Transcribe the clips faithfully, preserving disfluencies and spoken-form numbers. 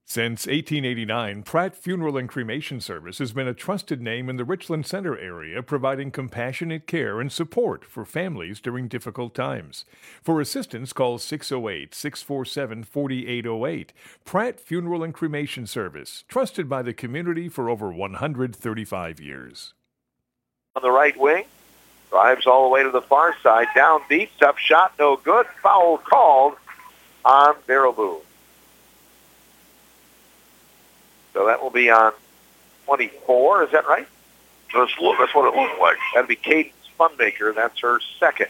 Since eighteen eighty-nine, Pratt Funeral and Cremation Service has been a trusted name in the Richland Center area, providing compassionate care and support for families during difficult times. For assistance, call six oh eight, six four seven, four eight oh eight. Pratt Funeral and Cremation Service, trusted by the community for over one hundred thirty-five years. On the right wing, drives all the way to the far side, down deep, tough shot, no good, foul called on Baraboo. So that will be on twenty-four, is that right? That's, that's what it looked like. That'll be Cadence Funmaker, that's her second.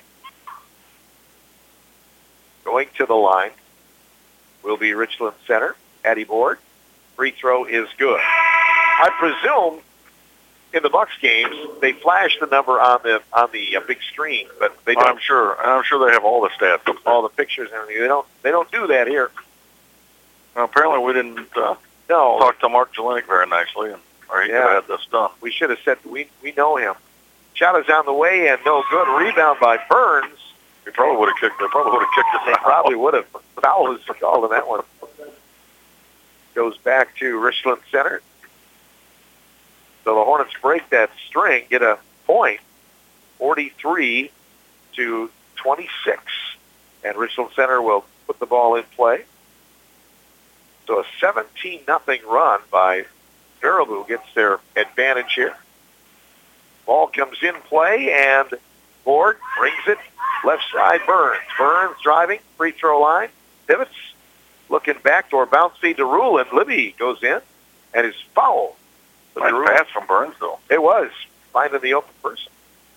Going to the line will be Richland Center, Addie Board. Free throw is good. I presume in the Bucks games they flash the number on the on the uh, big screen, but they don't. I'm sure. I'm sure they have all the stats, all the pictures and everything. They don't. They don't do that here. Well, apparently, we didn't. Uh, No. Talked to Mark Jelenic very nicely, and or he yeah. could have had this done. We should have said we we know him. Shot is on the way and no good. Rebound by Burns. He probably would have kicked. They probably would have kicked it. They probably would have. Foul is called on that one. Goes back to Richland Center. So the Hornets break that string, get a point, forty-three to twenty-six, and Richland Center will put the ball in play. So a seventeen nothing run by Baraboo gets their advantage here. Ball comes in play, and Board brings it. Left side, Burns. Burns driving, free throw line. Pivots, looking backdoor, bounce feed to Rulin. Libby goes in, and is fouled. Nice pass from Burns, though. It was. Finding the open person.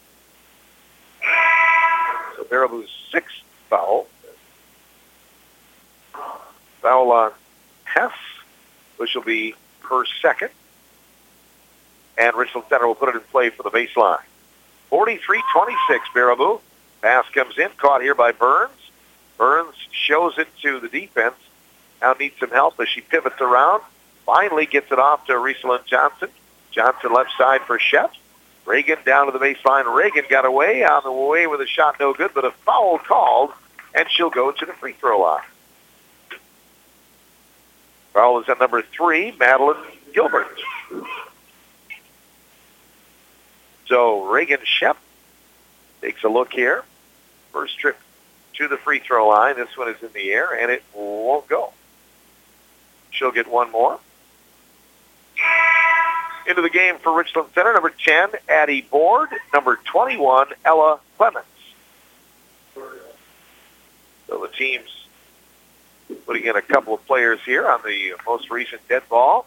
So Baraboo's sixth foul. Foul on Hess, which will be her second. And Richland Center will put it in play for the baseline. forty-three twenty-six, Baraboo. Pass comes in, caught here by Burns. Burns shows it to the defense. Now needs some help as she pivots around. Finally gets it off to Richland Johnson. Johnson left side for Shep. Reagan down to the baseline. Reagan got away, on the way with a shot, no good, but a foul called, and she'll go to the free throw line. Foul is at number three, Madeline Gilbert. So Reagan Shep takes a look here. First trip to the free throw line. This one is in the air, and it won't go. She'll get one more. Into the game for Richland Center, number ten, Addie Board. Number twenty-one, Ella Clements. So the team's putting in a couple of players here on the most recent dead ball.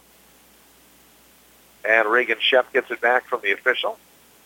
And Reagan Shep gets it back from the official.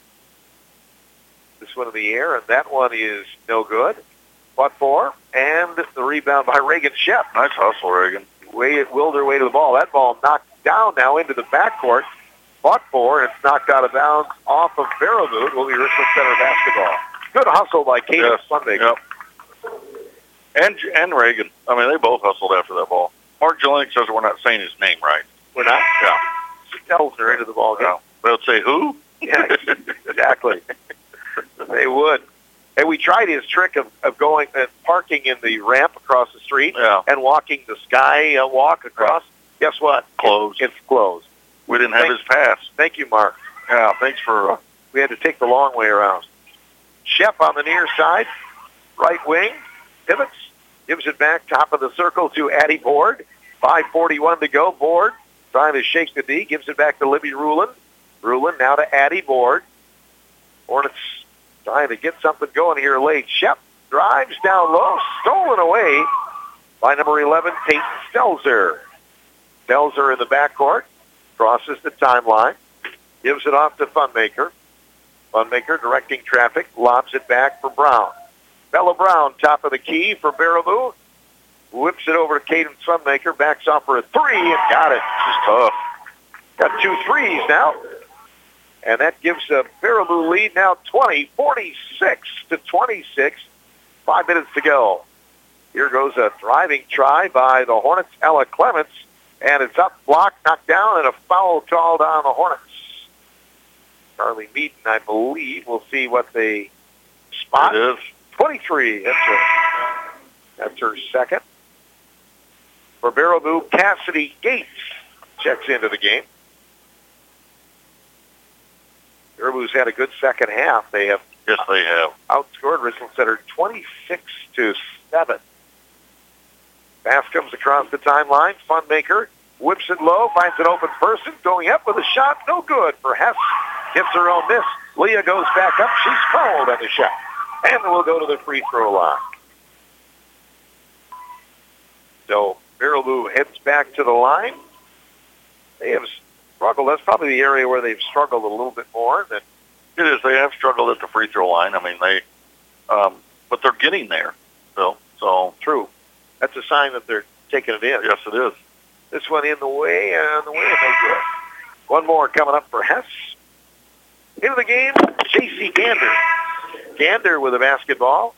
This one in the air, and that one is no good. What for? And the rebound by Reagan Shep. Nice hustle, Reagan. Way it willed her way to the ball. That ball knocked down now into the backcourt. Fought for, and it's knocked out of bounds off of Baraboo. It will be Richland Center basketball. Good hustle by Cadence Funmaker. Yep. And and Reagan. I mean, they both hustled after that ball. Mark Jelenic says we're not saying his name right. We're not? Yeah. Tells her into the ball game. Yeah. They would say who? Yeah, exactly. They would. And we tried his trick of, of going and uh, parking in the ramp across the street yeah. and walking the sky uh, walk across. Yeah. Guess what? Closed. It's, it's closed. We didn't have Thank, his pass. Thank you, Mark. Yeah, thanks for... Uh, we had to take the long way around. Shep on the near side, right wing, pivots, gives it back, top of the circle to Addie Board. five forty-one to go. Board trying to shake the D, gives it back to Libby Rulin. Rulin now to Addie Board. Hornets trying to get something going here late. Shep drives down low, stolen away by number eleven, Peyton Stelzer. Stelzer in the backcourt, crosses the timeline, gives it off to Funmaker. Funmaker directing traffic, lobs it back for Brown. Bella Brown, top of the key for Baraboo. Whips it over to Cadence Funmaker, backs off for a three, and got it. Just tough. Got two threes now. And that gives a Baraboo lead now twenty, forty-six to twenty-six. Five minutes to go. Here goes a driving try by the Hornets, Ella Clements. And it's up, blocked, knocked down, and a foul called on the Hornets. Charlie Meaden, I believe. We'll see what they spot. It is. twenty-three. That's her, that's her second. For Baraboo, Cassidy Gates checks into the game. Baraboo's had a good second half. They have Yes, they have. outscored Richland Center twenty-six to seven. Pass comes across the timeline. Funmaker whips it low, finds an open person, going up with a shot, no good for Hess. Gets her own miss. Leah goes back up. She's fouled on the shot. And we'll go to the free throw line. So Baraboo heads back to the line. They have struggled. That's probably the area where they've struggled a little bit more than It is. They have struggled at the free throw line. I mean, they, um, but they're getting there. So, so true. That's a sign that they're taking it in. Yes, it is. This one in the way, and the way, no good. One more coming up for Hess. Into the game, J C Gander. Gander with a basketball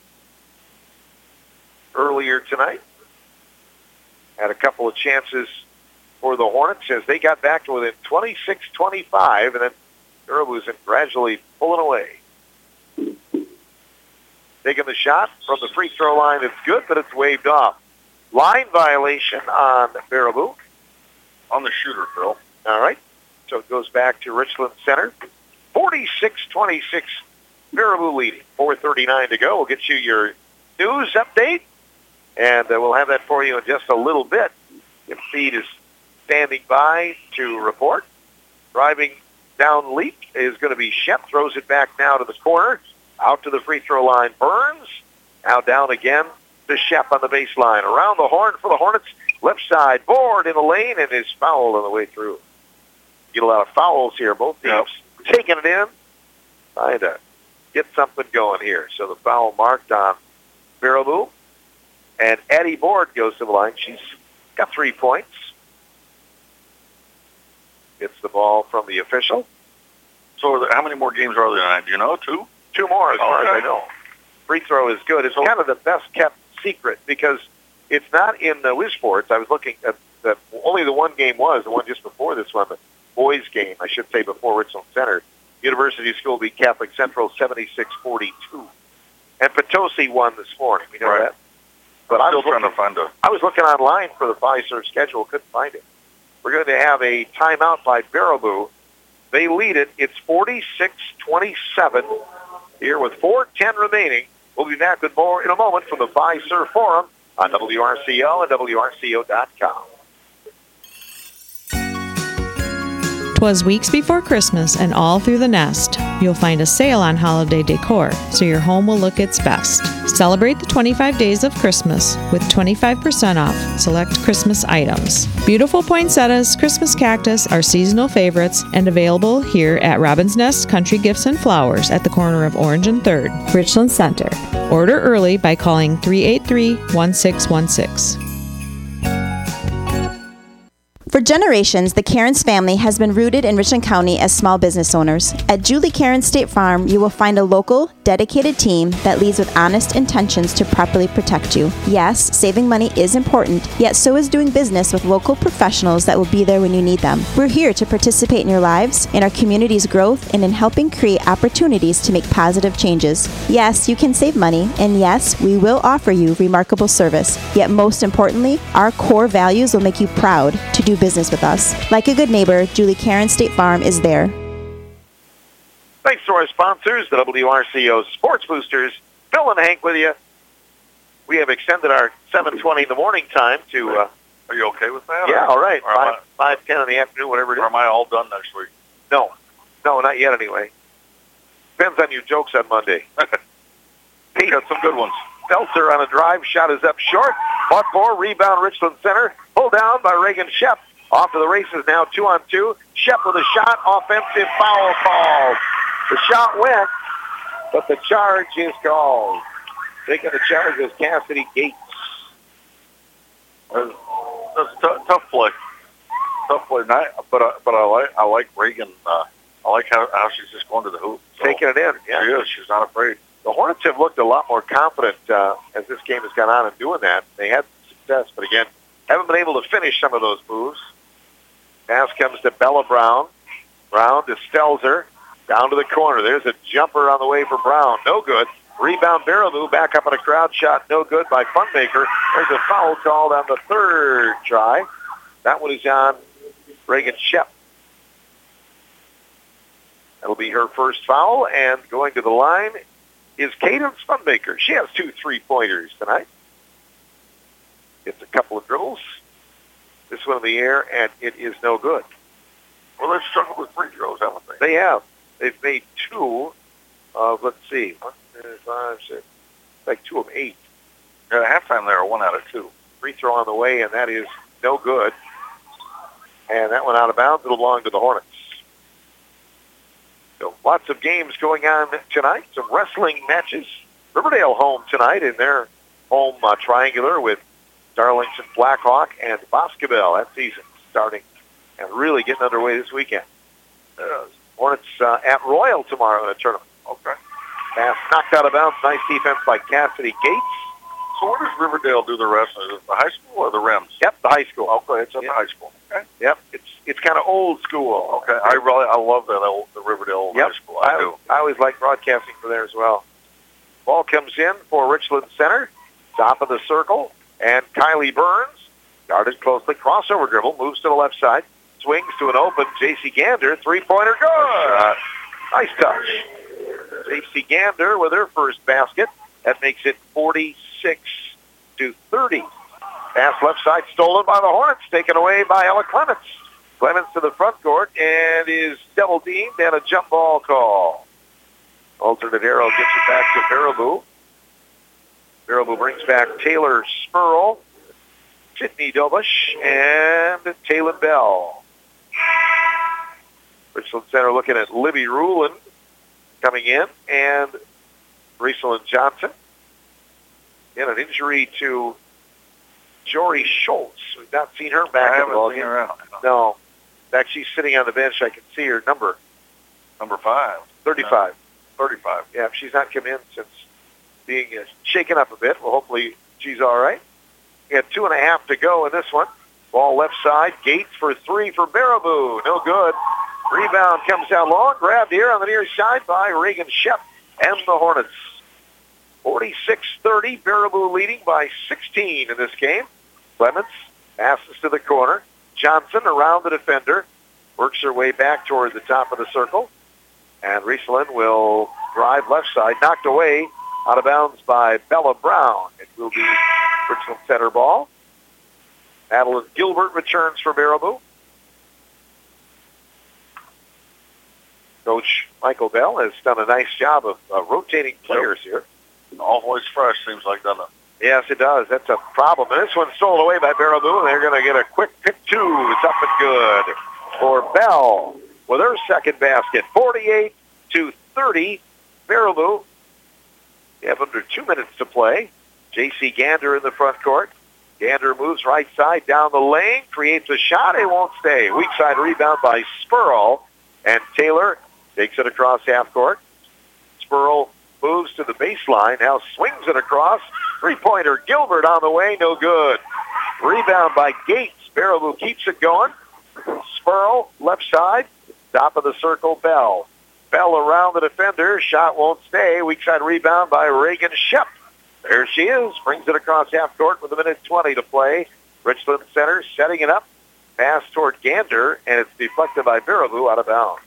earlier tonight. Had a couple of chances for the Hornets as they got back to within twenty-six twenty-five, and then Baraboo's gradually pulling away. Taking the shot from the free throw line. It's good, but it's waved off. Line violation on Baraboo. On the shooter, Phil. All right. So it goes back to Richland Center. forty-six twenty-six, Baraboo leading. four thirty-nine to go. We'll get you your news update, and uh, we'll have that for you in just a little bit. If Feed is standing by to report. Driving down leap is going to be Shep. Throws it back now to the corner. Out to the free throw line. Burns. Now down again to Shep on the baseline. Around the horn for the Hornets. Left side. Board in the lane and is fouled on the way through. Get a lot of fouls here. Both teams yep. taking it in. Trying to get something going here. So the foul marked on Baraboo. And Addie Board goes to the line. She's got three points. Gets the ball from the official. So are there, how many more games are there tonight? Do you know? Two? Two more as okay. far as I know. Free throw is good. It's so, kind of the best kept secret because it's not in the Wiz Sports. I was looking at the, only the one game was, the one just before this one, the boys game, I should say before Richland Center. University School beat Catholic Central seventy-six forty-two. And Potosi won this morning. We know right. that. But I'm I still was looking, trying to find a... I was looking online for the Fiserv schedule. Couldn't find it. We're going to have a timeout by Baraboo. They lead it. It's forty-six twenty-seven here with four ten remaining. We'll be back with more in a moment from the Fiserv Forum on W R C O and W R C O dot com. 'Twas weeks before Christmas, and all through the nest, you'll find a sale on holiday decor, so your home will look its best. Celebrate the twenty-five days of Christmas with twenty-five percent off select Christmas items. Beautiful poinsettias, Christmas cactus are seasonal favorites and available here at Robin's Nest Country Gifts and Flowers at the corner of Orange and third, Richland Center. Order early by calling three eight three, one six one six. For generations, the Cairns family has been rooted in Richland County as small business owners. At Julie Cairns State Farm, you will find a local, dedicated team that leads with honest intentions to properly protect you. Yes, saving money is important, yet so is doing business with local professionals that will be there when you need them. We're here to participate in your lives, in our community's growth, and in helping create opportunities to make positive changes. Yes, you can save money, and yes, we will offer you remarkable service. Yet most importantly, our core values will make you proud to do business with us. Like a good neighbor, Julie Cairns State Farm is there. Thanks to our sponsors, the W R C O Sports Boosters. Phil and Hank with you. We have extended our seven twenty in the morning time to... Uh, Are you okay with that? Yeah, or, all right. Or five, five ten in the afternoon, whatever it is. Or am I all done next week? No. No, not yet anyway. Depends on your jokes on Monday. Pete got some good ones. Seltzer on a drive. Shot is up short. Fought for. Rebound Richland Center. Pulled down by Reagan Shep. Off to the races now, two on two. Shep with a shot, offensive foul called. The shot went, but the charge is called. Taking the charge is Cassidy Gates. That's, that's t- tough play. Tough play. Not, but I, but I like I like Reagan. Uh, I like how, how she's just going to the hoop. So Taking it in. Yeah. She is. She's not afraid. The Hornets have looked a lot more confident uh, as this game has gone on in doing that. They had success, but again, haven't been able to finish some of those moves. Pass comes to Bella Brown. Brown to Stelzer. Down to the corner. There's a jumper on the way for Brown. No good. Rebound Baraboo, back up on a crowd shot, no good by Funmaker. There's a foul called on the third try. That one is on Reagan Shep. That'll be her first foul, and going to the line is Cadence Funmaker. She has two three-pointers tonight. Gets a couple of dribbles. This one in the air, and it is no good. Well, they've struggled with free throws, haven't they? They have. They've made two of, let's see, one, two, five, six, like two of eight. Yeah, at halftime they were one out of two. Free throw on the way, and that is no good. And that went out of bounds. It'll belong to the Hornets. So lots of games going on tonight. Some wrestling matches. Riverdale home tonight in their home uh, triangular with Darlington Blackhawk and Boscobel. That season starting and really getting underway this weekend. Uh, Hornets uh, at Royal tomorrow in a tournament. Okay. Pass knocked out of bounds. Nice defense by Cassidy Gates. So where does Riverdale do the wrestling? Is it the high school or the Rims? Yep, the high school. Okay, it's at yep. the high school. Okay. Yep, it's it's kind of old school. Okay, I really I love that old the Riverdale yep. high school. I, I do. I always like broadcasting for there as well. Ball comes in for Richland Center, top of the circle, and Kylie Burns guarded closely. Crossover dribble, moves to the left side, swings to an open J C Gander, three-pointer, good. Nice touch. J C Gander with her first basket. That makes it forty-six to thirty. Pass left side stolen by the Hornets, taken away by Ella Clements. Clements to the front court and is double teamed and a jump ball call. Alternate arrow gets it back to Baraboo. Baraboo brings back Taylor Spurl, Sydney Dobush, and Taylor Bell. Richland Center looking at Libby Ruland coming in, and Rieselyn Johnson. And an injury to Jory Schultz. We've not seen her back I in the ball haven't seen game. her out. No. In fact, she's sitting on the bench. I can see her number. Number five. thirty-five. No, thirty-five. Yeah, she's not come in since being uh, shaken up a bit. Well, hopefully she's all right. We got two and a half to go in this one. Ball left side. Gates for three for Baraboo. No good. Rebound comes down long. Grabbed here on the near side by Reagan Shep and the Hornets. forty-six thirty. Baraboo leading by sixteen in this game. Clements passes to the corner. Johnson around the defender. Works her way back toward the top of the circle. And Rieselyn will drive left side. Knocked away out of bounds by Bella Brown. It will be Richland Center ball. Madeline Gilbert returns for Baraboo. Coach Michael Bell has done a nice job of uh, rotating players here. Always fresh, seems like, doesn't it? Yes, it does. That's a problem. And this one's stolen away by Baraboo, and they're going to get a quick pick two. It's up and good for Bell with her second basket. forty-eight to thirty. Baraboo. They have under two minutes to play. J C Gander in the front court. Gander moves right side down the lane, creates a shot. It won't stay. Weak side rebound by Spurl, and Taylor takes it across half court. Spurl moves to the baseline, now swings it across. Three-pointer, Gilbert on the way, no good. Rebound by Gates. Baraboo keeps it going. Spurl, left side, top of the circle, Bell. Bell around the defender, shot won't stay. Weak side rebound by Reagan Shep. There she is, brings it across half court with a minute twenty to play. Richland Center setting it up. Pass toward Gander, and it's deflected by Baraboo out of bounds.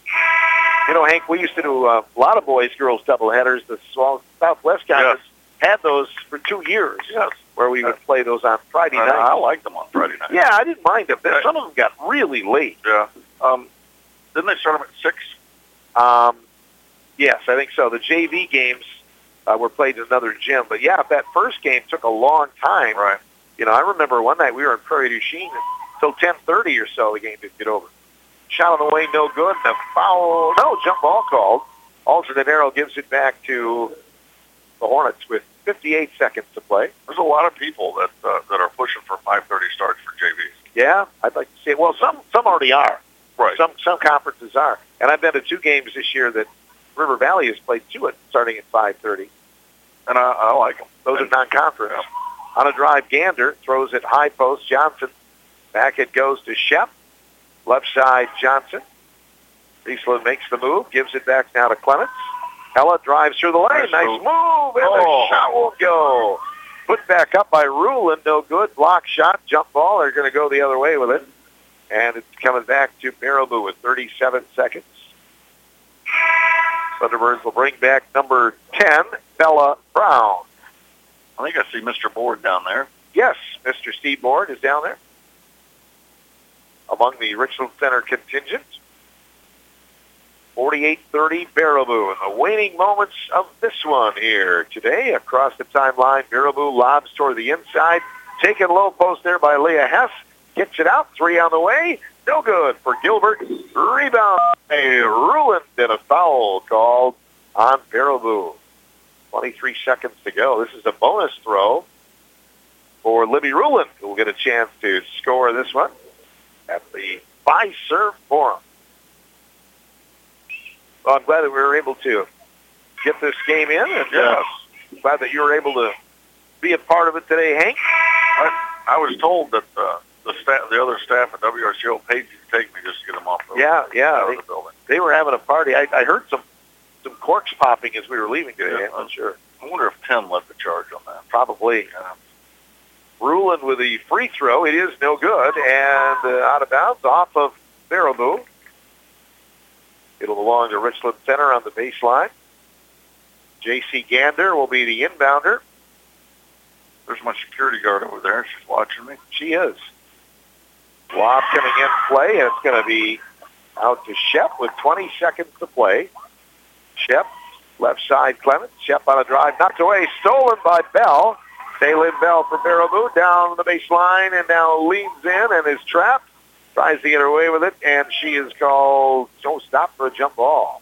You know, Hank, we used to do uh, a lot of boys-girls doubleheaders. The Southwest Conference yes. had those for two years, yes. where we would play those on Friday I, nights. I liked them on Friday night. Yeah, I didn't mind them. Some of them got really late. Yeah. Um, didn't they start them at six? Um, yes, I think so. The J V games uh, were played in another gym. But, yeah, if that first game took a long time. Right. You know, I remember one night we were in Prairie du Chien until ten thirty or so the game didn't get over. Shot on the way, no good. And a foul, no, jump ball called. Alternate arrow gives it back to the Hornets with fifty-eight seconds to play. There's a lot of people that uh, that are pushing for five thirty starts for J Vs. Yeah, I'd like to see it. Well, some some already are. Right. Some some conferences are. And I've been to two games this year that River Valley has played two at starting at five thirty. And I, I like them. Those and, are non-conference. Yeah. On a drive, Gander throws it high post. Johnson. Back it goes to Shep. Left side, Johnson. Rieselyn makes the move, gives it back now to Clements. Ella drives through the lane. Nice move, and oh. the shot won't go. Put back up by Ruland, no good. Block shot, jump ball. They're going to go the other way with it. And it's coming back to Baraboo with thirty-seven seconds. Thunderbirds will bring back number ten, Bella Brown. I think I see Mister Board down there. Yes, Mister Steve Board is down there among the Richland Center contingent. forty-eight thirty Baraboo in the waning moments of this one here today. Across the timeline, Baraboo lobs toward the inside. Taken low post there by Leah Hess. Gets it out. Three on the way. No good for Gilbert. Rebound. A Ruland and a foul called on Baraboo. twenty-three seconds to go. This is a bonus throw for Libby Ruland, who will get a chance to score this one at the Fiserv Forum. Well, I'm glad that we were able to get this game in, and yes. uh, glad that you were able to be a part of it today, Hank. I, I was told that uh, the staff, the other staff at W R C O paid you to take me just to get them off the, yeah, yeah, out they, of the building. They were having a party. I, I heard some, some corks popping as we were leaving today. Yeah, I'm not sure. I wonder if Tim led the charge on that. Probably. Uh, Ruland with the free throw. It is no good, and uh, out of bounds off of Baraboo. It'll belong to Richland Center on the baseline. J C Gander will be the inbounder. There's my security guard over there. She's watching me. She is. Lob coming in play, and it's going to be out to Shep with twenty seconds to play. Shep, left side Clemens. Shep on a drive, knocked away, stolen by Bell. Taylin Bell for Baraboo down the baseline, and now leans in and is trapped. Tries to get her away with it, and she is called no stop for a jump ball.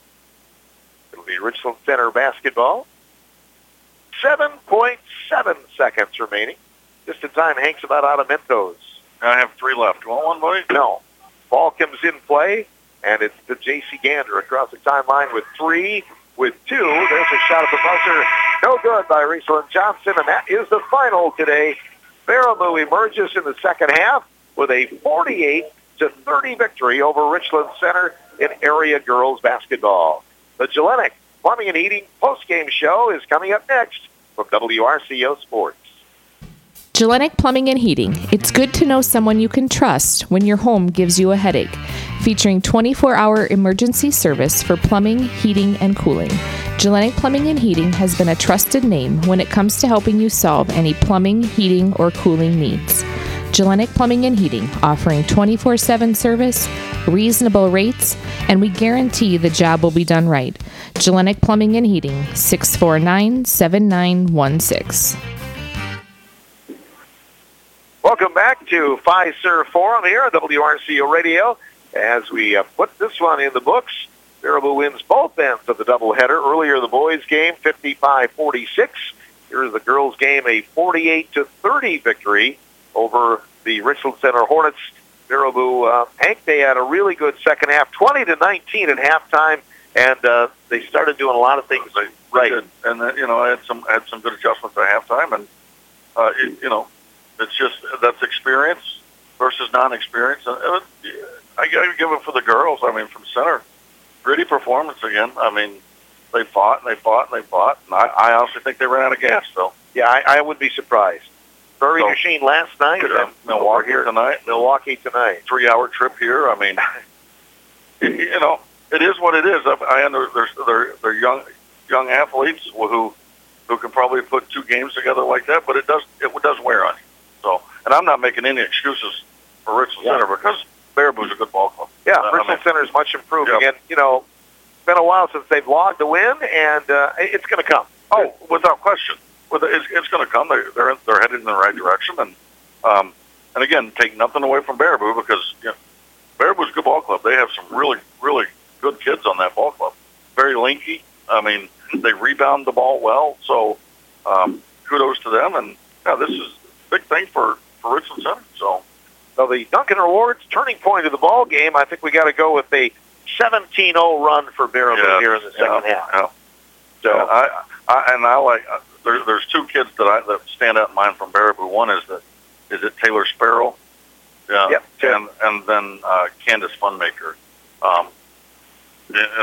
It'll be Richland Center basketball. seven point seven seconds remaining. Just in time, Hank's about out of Mentos. I have three left. You want one, buddy? No. Ball comes in play, and it's to J C Gander across the timeline with three, with two. There's a shot at the buzzer. No good by Richland Johnson, and that is the final today. Baraboo emerges in the second half with a forty-eight to thirty victory over Richland Center in area girls basketball. The Gillenic Plumbing and Heating postgame show is coming up next from W R C O Sports. Gillenic Plumbing and Heating. It's good to know someone you can trust when your home gives you a headache. Featuring twenty-four hour emergency service for plumbing, heating, and cooling. Gillenic Plumbing and Heating has been a trusted name when it comes to helping you solve any plumbing, heating, or cooling needs. Gillenic Plumbing and Heating, offering twenty-four seven service, reasonable rates, and we guarantee the job will be done right. Gillenic Plumbing and Heating, six four nine, seven nine one six. Welcome back to Fiserv Forum here on W R C O Radio. As we uh, put this one in the books, Baraboo wins both ends of the doubleheader. Earlier, the boys' game, fifty-five forty-six. Here's the girls' game, a forty-eight to thirty victory over the Richland Center Hornets. Baraboo, uh, Hank, they had a really good second half, twenty to nineteen at halftime, and uh, they started doing a lot of things they, right. Did. And then, you know, I had some had some good adjustments at halftime, and uh, it, you know, it's just that's experience versus non-experience. And it, I got to give it for the girls. I mean, from center, gritty performance again. I mean, they fought and they fought and they fought, and I, I honestly think they ran out of gas. So yeah, I, I would be surprised. Prairie so, Machine last night, uh, and Milwaukee here tonight. Milwaukee tonight. Three-hour trip here. I mean, you know, it is what it is. I, I under they're, they're they're young young athletes who who can probably put two games together like that, but it does it does wear on you. So, and I'm not making any excuses for Richland yeah. Center because Baraboo's a good ball club. Yeah, uh, Richland I mean, Center is much improved. Yeah. Again, you know, it's been a while since they've logged a win, and uh, it's going to come. Oh, without question. With it's, it's going to come. They're, they're they're headed in the right direction, and um, and again, take nothing away from Baraboo because you know, Baraboo's a good ball club. They have some really really good kids on that ball club. Very linky. I mean, they rebound the ball well. So um, kudos to them. And yeah, this is a big thing for for Richland Center. So, so the Duncan Rewards turning point of the ball game. I think we got to go with a seventeen oh run for Baraboo yeah, here in the second yeah, half. Yeah. So yeah, I, I and I like. Uh, There, there's two kids that I that stand out in mind from Baraboo. One is the is it Taylor Sparrow, yeah, yep, and and then uh, Candace Funmaker. Um, you, you know,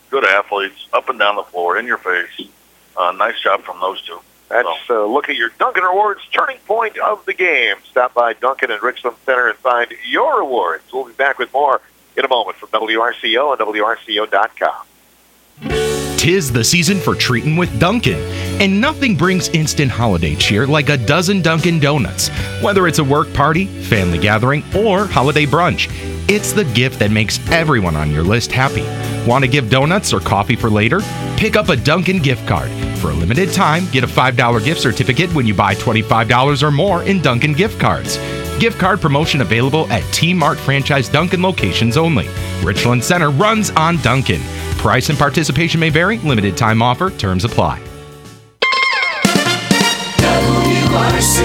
good athletes, up and down the floor, in your face. Uh, nice job from those two. That's a uh, look at your Duncan Rewards turning point of the game. Stop by Duncan and Richland Center and find your rewards. We'll be back with more in a moment from W R C O and W R C O dot com. Tis the season for treating with Dunkin', and nothing brings instant holiday cheer like a dozen Dunkin' Donuts. Whether it's a work party, family gathering, or holiday brunch, it's the gift that makes everyone on your list happy. Want to give donuts or coffee for later? Pick up a Dunkin' gift card. For a limited time, get a five dollar gift certificate when you buy twenty-five dollars or more in Dunkin' gift cards. Gift card promotion available at T-Mart franchise Dunkin' locations only. Richland Center runs on Dunkin'. Price and participation may vary. Limited time offer. Terms apply. W R C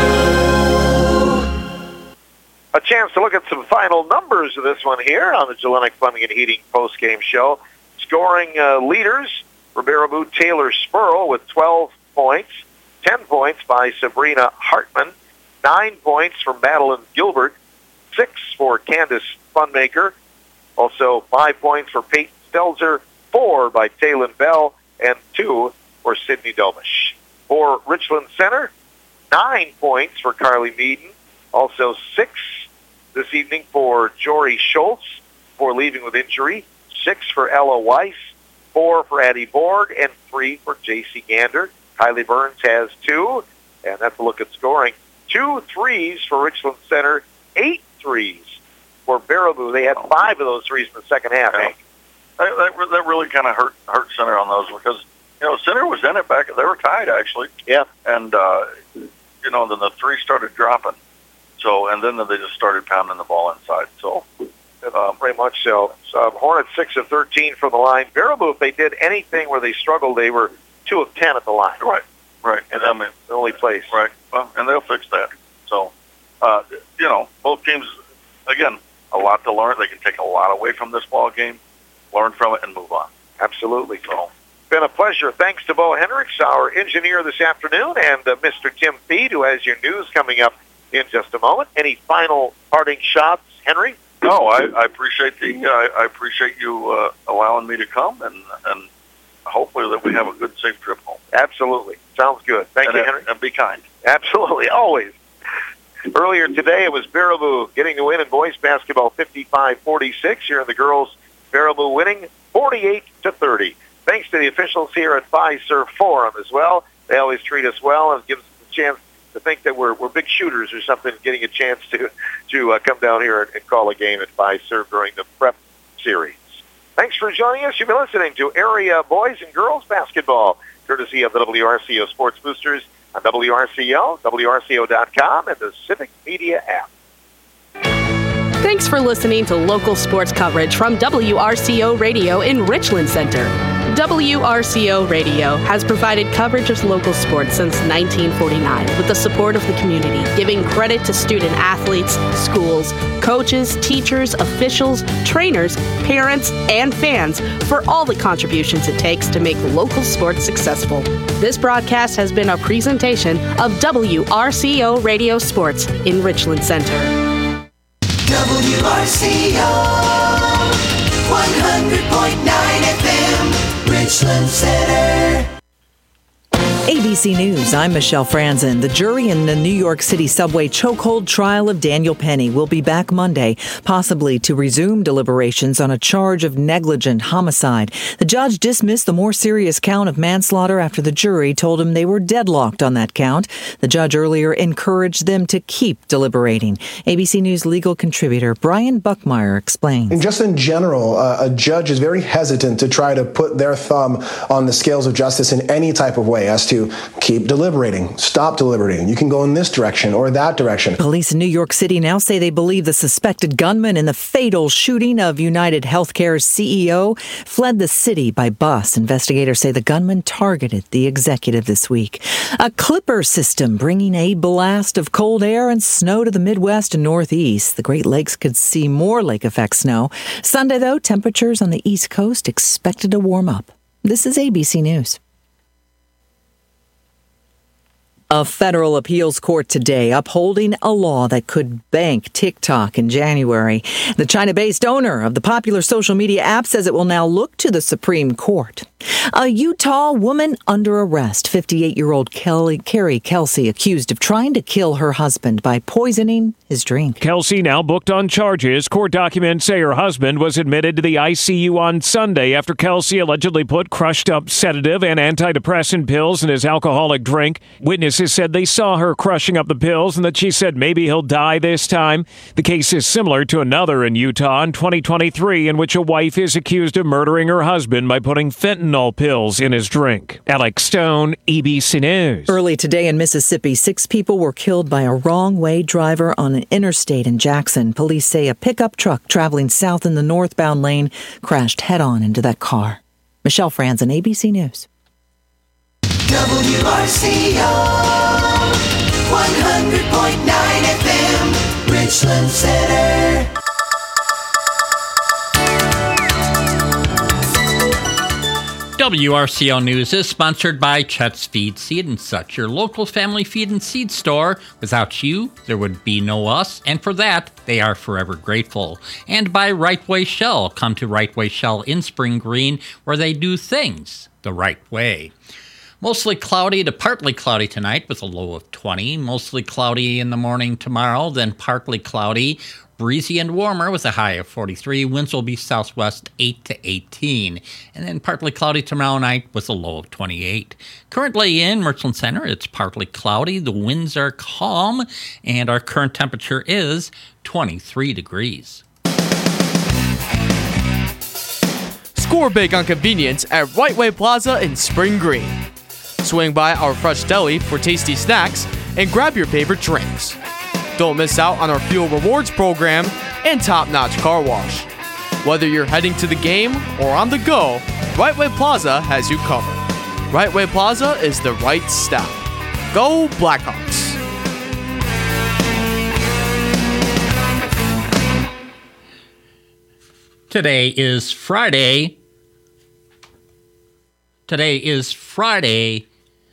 O. A chance to look at some final numbers of this one here on the Gillenick Plumbing and Heating postgame show. Scoring uh, leaders for Baraboo Taylor Spurl with twelve points, ten points by Sabrina Hartman, nine points from Madeline Gilbert, six for Candace Funmaker, also five points for Peyton Stelzer, four by Taylon Bell, and two for Sydney Domish. For Richland Center, nine points for Carly Meaden, also six this evening for Jory Schultz for leaving with injury, six for Ella Weiss, four for Addie Borg, and three for J C Gander. Kylie Burns has two, and that's a look at scoring. Two threes for Richland Center, eight threes for Baraboo. They had five of those threes in the second half. Yeah. That, that, that really kind of hurt hurt Center on those because, you know, Center was in it back. They were tied, actually. Yeah. And, uh, you know, then the three started dropping. So, and then they just started pounding the ball inside. So, uh, very much so. so Hornets six of thirteen from the line. Baraboo, if they did anything where they struggled, they were two of ten at the line. Right, right. And I mean, the only place. Right. Well, and they'll fix that. So, uh, you know, both teams, again, a lot to learn. They can take a lot away from this ball game, learn from it, and move on. Absolutely. So, been a pleasure. Thanks to Bo Hendricks, our engineer this afternoon, and uh, Mister Tim Feed, who has your news coming up in just a moment. Any final parting shots, Henry? No, I, I appreciate the uh, I appreciate you uh, allowing me to come, and and hopefully that we have a good, safe trip home. Absolutely. Sounds good. Thank and, you, Henry. And be kind. Absolutely, always. Earlier today, it was Baraboo getting the win in boys basketball fifty-five forty-six. Here in the girls, Baraboo winning forty-eight to thirty. Thanks to the officials here at Fiserv Forum as well. They always treat us well and give us a chance to think that we're we're big shooters or something, getting a chance to to uh, come down here and, and call a game at Fiserv during the prep series. Thanks for joining us. You've been listening to Area Boys and Girls Basketball, courtesy of the W R C O Sports Boosters on W R C O, W R C O dot com, and the Civic Media app. Thanks for listening to local sports coverage from W R C O Radio in Richland Center. W R C O Radio has provided coverage of local sports since nineteen forty-nine with the support of the community, giving credit to student athletes, schools, coaches, teachers, officials, trainers, parents, and fans for all the contributions it takes to make local sports successful. This broadcast has been a presentation of W R C O Radio Sports in Richland Center. W R C O one hundred point nine F M, Richland Center. A B C News, I'm Michelle Franzen. The jury in the New York City subway chokehold trial of Daniel Penny will be back Monday, possibly to resume deliberations on a charge of negligent homicide. The judge dismissed the more serious count of manslaughter after the jury told him they were deadlocked on that count. The judge earlier encouraged them to keep deliberating. A B C News legal contributor Brian Buckmeyer explains. And just in general, uh, a judge is very hesitant to try to put their thumb on the scales of justice in any type of way as to keep deliberating, stop deliberating. You can go in this direction or that direction. Police in New York City now say they believe the suspected gunman in the fatal shooting of United Healthcare's C E O fled the city by bus. Investigators say the gunman targeted the executive this week. A Clipper system bringing a blast of cold air and snow to the Midwest and Northeast. The Great Lakes could see more lake effect snow. Sunday, though, temperatures on the East Coast expected to warm up. This is A B C News. A federal appeals court today upholding a law that could bank TikTok in January. The China-based owner of the popular social media app says it will now look to the Supreme Court. A Utah woman under arrest, fifty-eight-year-old Kelly, Carrie Kelsey, accused of trying to kill her husband by poisoning his drink. Kelsey now booked on charges. Court documents say her husband was admitted to the I C U on Sunday after Kelsey allegedly put crushed-up sedative and antidepressant pills in his alcoholic drink. Witnesses said they saw her crushing up the pills and that she said maybe he'll die this time. The case is similar to another in Utah in twenty twenty-three in which a wife is accused of murdering her husband by putting fentanyl pills in his drink. Alex Stone, A B C News. Early today in Mississippi, six people were killed by a wrong-way driver on an interstate in Jackson. Police say a pickup truck traveling south in the northbound lane crashed head-on into that car. Michelle Franzen, A B C News. W R C O one hundred point nine F M, Richland Center. W R C O News is sponsored by Chet's Feed, Seed and Such, your local family feed and seed store. Without you, there would be no us, and for that, they are forever grateful. And by Right Way Shell. Come to Right Way Shell in Spring Green, where they do things the right way. Mostly cloudy to partly cloudy tonight with a low of twenty. Mostly cloudy in the morning tomorrow, then partly cloudy. Breezy and warmer with a high of forty-three. Winds will be southwest eight to eighteen. And then partly cloudy tomorrow night with a low of twenty-eight. Currently in Richland Center, it's partly cloudy. The winds are calm. And our current temperature is twenty-three degrees. Score big on convenience at Right Way Plaza in Spring Green. Swing by our fresh deli for tasty snacks and grab your favorite drinks. Don't miss out on our Fuel Rewards program and top-notch car wash. Whether you're heading to the game or on the go, Right Way Plaza has you covered. Right Way Plaza is the right stop. Go Blackhawks! Today is Friday. Today is Friday,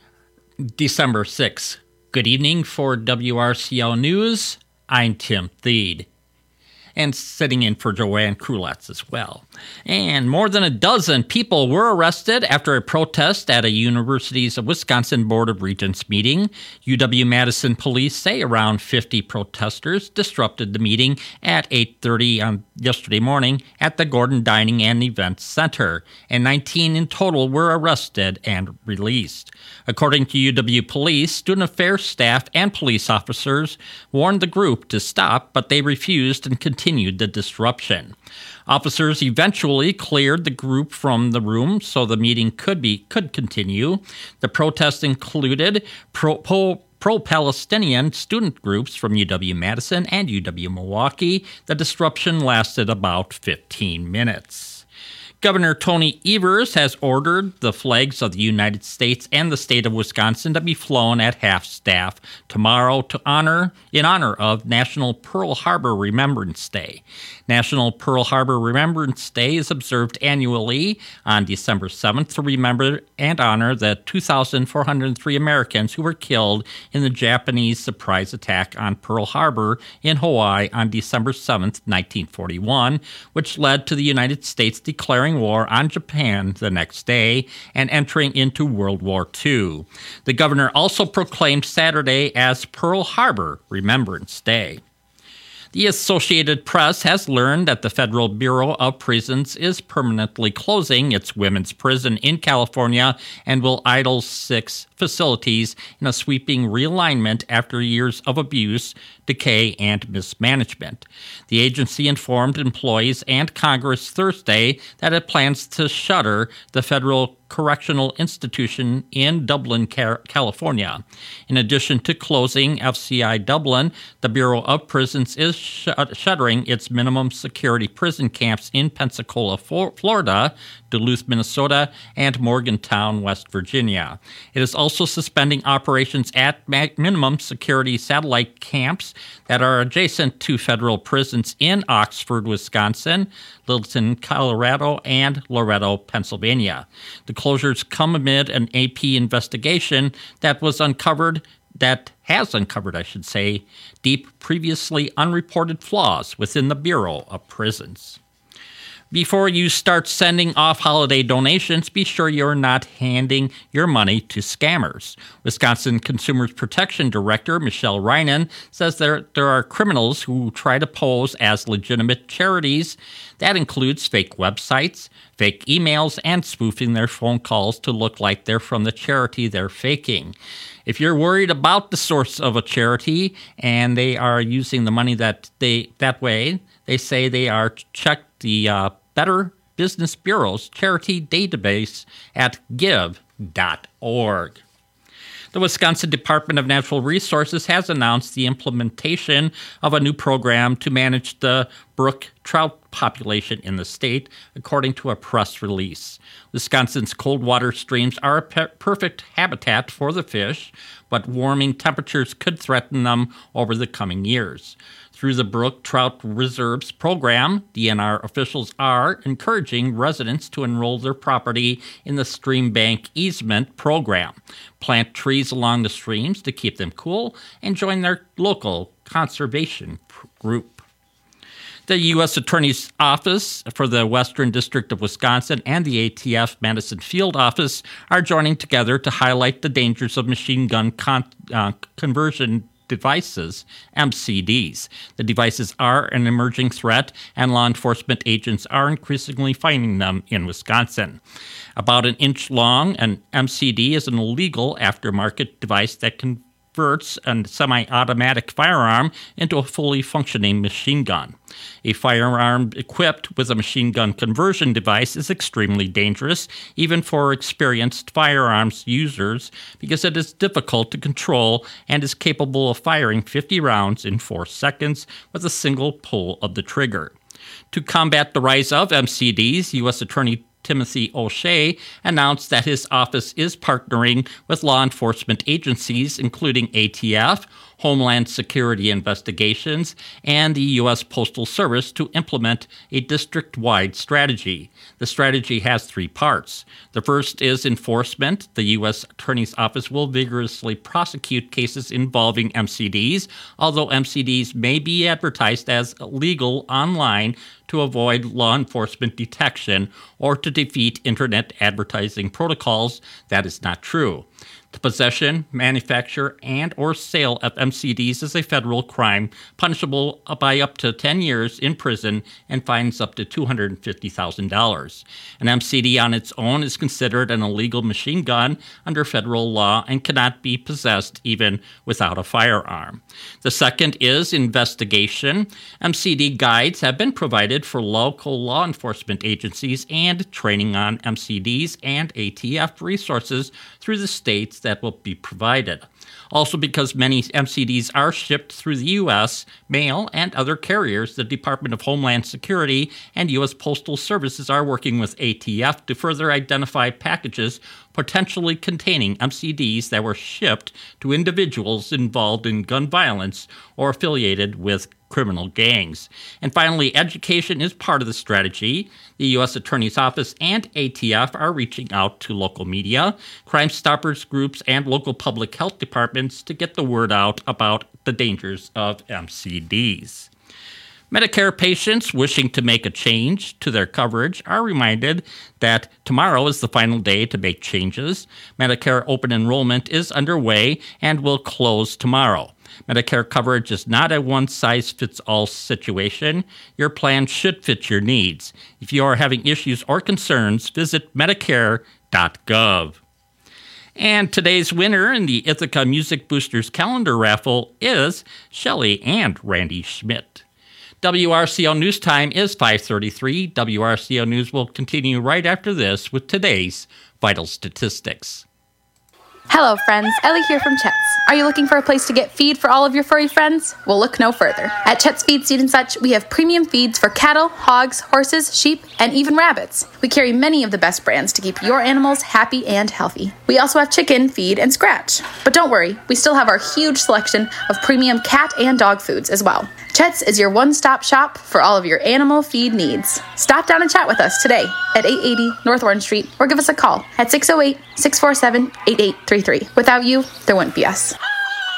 December sixth. Good evening for W R C O News. I'm Tim Thede. And sitting in for Joanne Krulatz as well. And more than a dozen people were arrested after a protest at a Universities of Wisconsin Board of Regents meeting. U W-Madison police say around fifty protesters disrupted the meeting at eight thirty on yesterday morning at the Gordon Dining and Events Center, and nineteen in total were arrested and released. According to U W Police, student affairs staff and police officers warned the group to stop, but they refused and continued the disruption. Officers eventually cleared the group from the room so the meeting could be could continue. The protest included pro, pro, pro-Palestinian student groups from U W-Madison and U W-Milwaukee. The disruption lasted about fifteen minutes. Governor Tony Evers has ordered the flags of the United States and the state of Wisconsin to be flown at half-staff tomorrow to honor in honor of National Pearl Harbor Remembrance Day. National Pearl Harbor Remembrance Day is observed annually on December seventh to remember and honor the two thousand four hundred three Americans who were killed in the Japanese surprise attack on Pearl Harbor in Hawaii on December seventh, nineteen forty-one, which led to the United States declaring war on Japan the next day and entering into World War Two. The governor also proclaimed Saturday as Pearl Harbor Remembrance Day. The Associated Press has learned that the Federal Bureau of Prisons is permanently closing its women's prison in California and will idle six facilities in a sweeping realignment after years of abuse, decay, and mismanagement. The agency informed employees and Congress Thursday that it plans to shutter the federal correctional institution in Dublin, California. In addition to closing F C I Dublin, the Bureau of Prisons is sh- shuttering its minimum security prison camps in Pensacola, Florida, Duluth, Minnesota, and Morgantown, West Virginia. It is also suspending operations at minimum security satellite camps that are adjacent to federal prisons in Oxford, Wisconsin, Littleton, Colorado, and Loretto, Pennsylvania. The closures come amid an A P investigation that was uncovered that has uncovered, I should say, deep, previously unreported flaws within the Bureau of Prisons. Before you start sending off holiday donations, be sure you're not handing your money to scammers. Wisconsin Consumer Protection Director Michelle Reinen says there, there are criminals who try to pose as legitimate charities. That includes fake websites, fake emails, and spoofing their phone calls to look like they're from the charity they're faking. If you're worried about the source of a charity and they are using the money that they that way, they say they are check the uh, Better Business Bureau's charity database at give dot org. The Wisconsin Department of Natural Resources has announced the implementation of a new program to manage the brook trout population in the state, according to a press release. Wisconsin's cold water streams are a pe- perfect habitat for the fish, but warming temperatures could threaten them over the coming years. Through the Brook Trout Reserves program, D N R officials are encouraging residents to enroll their property in the Stream Bank Easement program, plant trees along the streams to keep them cool, and join their local conservation group. The U S Attorney's Office for the Western District of Wisconsin and the A T F Madison Field Office are joining together to highlight the dangers of machine gun con- uh, conversion devices, M C Ds. The devices are an emerging threat, and law enforcement agents are increasingly finding them in Wisconsin. About an inch long, an M C D is an illegal aftermarket device that converts a semi-automatic firearm into a fully functioning machine gun. A firearm equipped with a machine gun conversion device is extremely dangerous, even for experienced firearms users, because it is difficult to control and is capable of firing fifty rounds in four seconds with a single pull of the trigger. To combat the rise of M C Ds, U S Attorney Timothy O'Shea announced that his office is partnering with law enforcement agencies, including A T F, Homeland Security Investigations, and the U S Postal Service to implement a district-wide strategy. The strategy has three parts. The first is enforcement. The U S Attorney's Office will vigorously prosecute cases involving M C Ds, although M C Ds may be advertised as legal online to avoid law enforcement detection or to defeat internet advertising protocols. That is not true. The possession, manufacture, and or sale of M C Ds is a federal crime, punishable by up to ten years in prison and fines up to two hundred fifty thousand dollars. An M C D on its own is considered an illegal machine gun under federal law and cannot be possessed even without a firearm. The second is investigation. M C D guides have been provided for local law enforcement agencies and training on M C Ds and A T F resources through the states that will be provided. Also, because many M C Ds are shipped through the U S mail and other carriers, the Department of Homeland Security and U S Postal Services are working with A T F to further identify packages potentially containing M C Ds that were shipped to individuals involved in gun violence or affiliated with criminal gangs. And finally, education is part of the strategy. The U S Attorney's Office and A T F are reaching out to local media, Crime Stoppers groups, and local public health departments to get the word out about the dangers of M C Ds. Medicare patients wishing to make a change to their coverage are reminded that tomorrow is the final day to make changes. Medicare open enrollment is underway and will close tomorrow. Medicare coverage is not a one-size-fits-all situation. Your plan should fit your needs. If you are having issues or concerns, visit medicare dot gov. And today's winner in the Ithaca Music Boosters calendar raffle is Shelley and Randy Schmidt. W R C L News Time is five thirty-three. W R C L News will continue right after this with today's vital statistics. Hello friends, Ellie here from Chet's. Are you looking for a place to get feed for all of your furry friends? Well, look no further. At Chet's Feed, Seed and Such, we have premium feeds for cattle, hogs, horses, sheep, and even rabbits. We carry many of the best brands to keep your animals happy and healthy. We also have chicken, feed, and scratch. But don't worry, we still have our huge selection of premium cat and dog foods as well. Chet's is your one-stop shop for all of your animal feed needs. Stop down and chat with us today at eight eighty North Orange Street or give us a call at six oh eight, six four seven, eight eight three three. Without you, there wouldn't be us.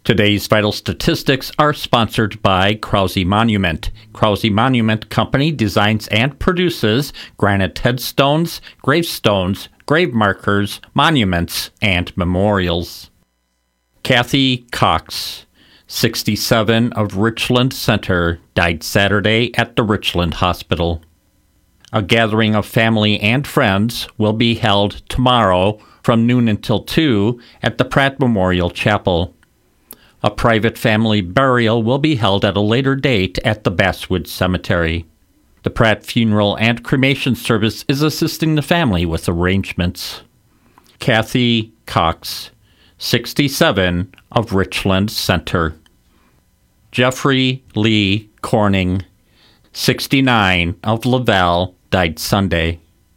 Today's vital statistics are sponsored by Krause Monument. Krause Monument Company designs and produces granite headstones, gravestones, grave markers, monuments, and memorials. Kathy Cox, sixty-seven, of Richland Center, died Saturday at the Richland Hospital. A gathering of family and friends will be held tomorrow from noon until two at the Pratt Memorial Chapel. A private family burial will be held at a later date at the Basswood Cemetery. The Pratt Funeral and Cremation Service is assisting the family with arrangements. Kathy Cox, sixty-seven, of Richland Center. Jeffrey Lee Corning, sixty-nine, of Laval, died Sunday.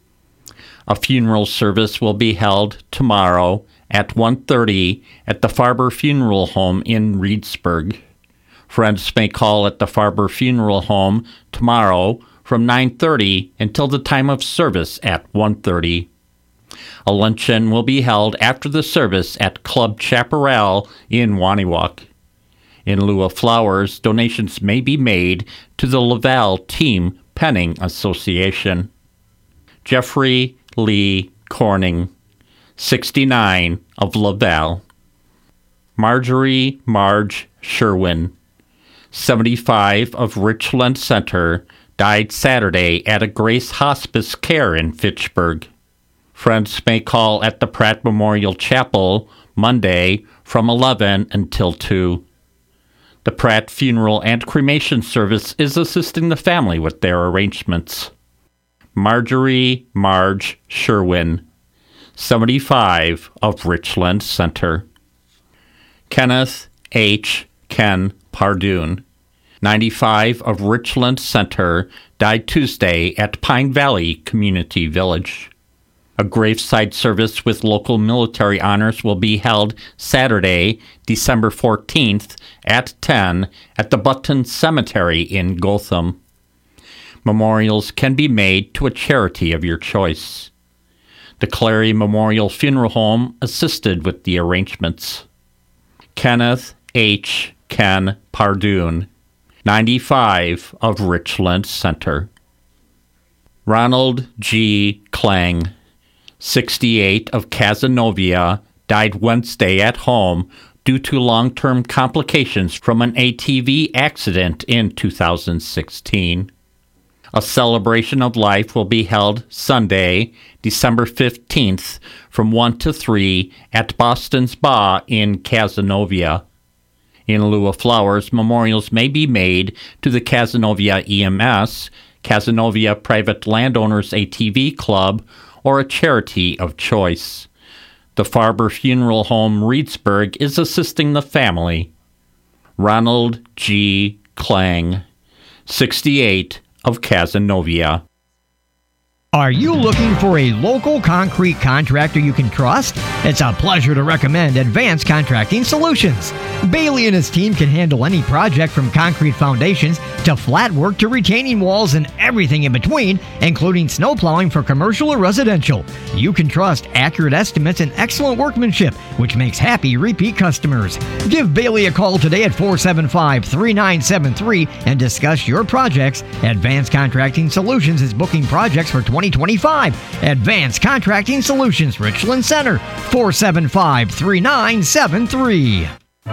A funeral service will be held tomorrow at one thirty at the Farber Funeral Home in Reedsburg. Friends may call at the Farber Funeral Home tomorrow from nine thirty until the time of service at one thirty. A luncheon will be held after the service at Club Chaparral in Waniwak. In lieu of flowers, donations may be made to the Laval Team Penning Association. Jeffrey Lee Corning, sixty-nine, of Laval. Marjorie Marge Sherwin, seventy-five, of Richland Center, died Saturday at a Grace Hospice Care in Fitchburg. Friends may call at the Pratt Memorial Chapel Monday from eleven until two. The Pratt Funeral and Cremation Service is assisting the family with their arrangements. Marjorie Marge Sherwin, seventy-five, of Richland Center. Kenneth H. Ken Pardoon, ninety-five, of Richland Center, died Tuesday at Pine Valley Community Village. A graveside service with local military honors will be held Saturday, December fourteenth, at ten at the Button Cemetery in Gotham. Memorials can be made to a charity of your choice. The Clary Memorial Funeral Home assisted with the arrangements. Kenneth H. Ken Pardoon, ninety-five, of Richland Center. Ronald G. Klang, sixty-eight, of Cazenovia, died Wednesday at home due to long-term complications from an A T V accident in two thousand sixteen. A celebration of life will be held Sunday, December fifteenth, from one to three at Boston Spa in Cazenovia. In lieu of flowers, memorials may be made to the Cazenovia E M S, Cazenovia Private Landowners A T V Club, or a charity of choice. The Farber Funeral Home Reedsburg is assisting the family. Ronald G. Klang, sixty-eight, of Cazenovia. Are you looking for a local concrete contractor you can trust? It's a pleasure to recommend Advanced Contracting Solutions. Bailey and his team can handle any project from concrete foundations to flat work to retaining walls and everything in between, including snow plowing for commercial or residential. You can trust accurate estimates and excellent workmanship, which makes happy repeat customers. Give Bailey a call today at four seven five, three nine seven three and discuss your projects. Advanced Contracting Solutions is booking projects for twenty twenty-five. Advanced Contracting Solutions, Richland Center, four seven five, three nine seven three.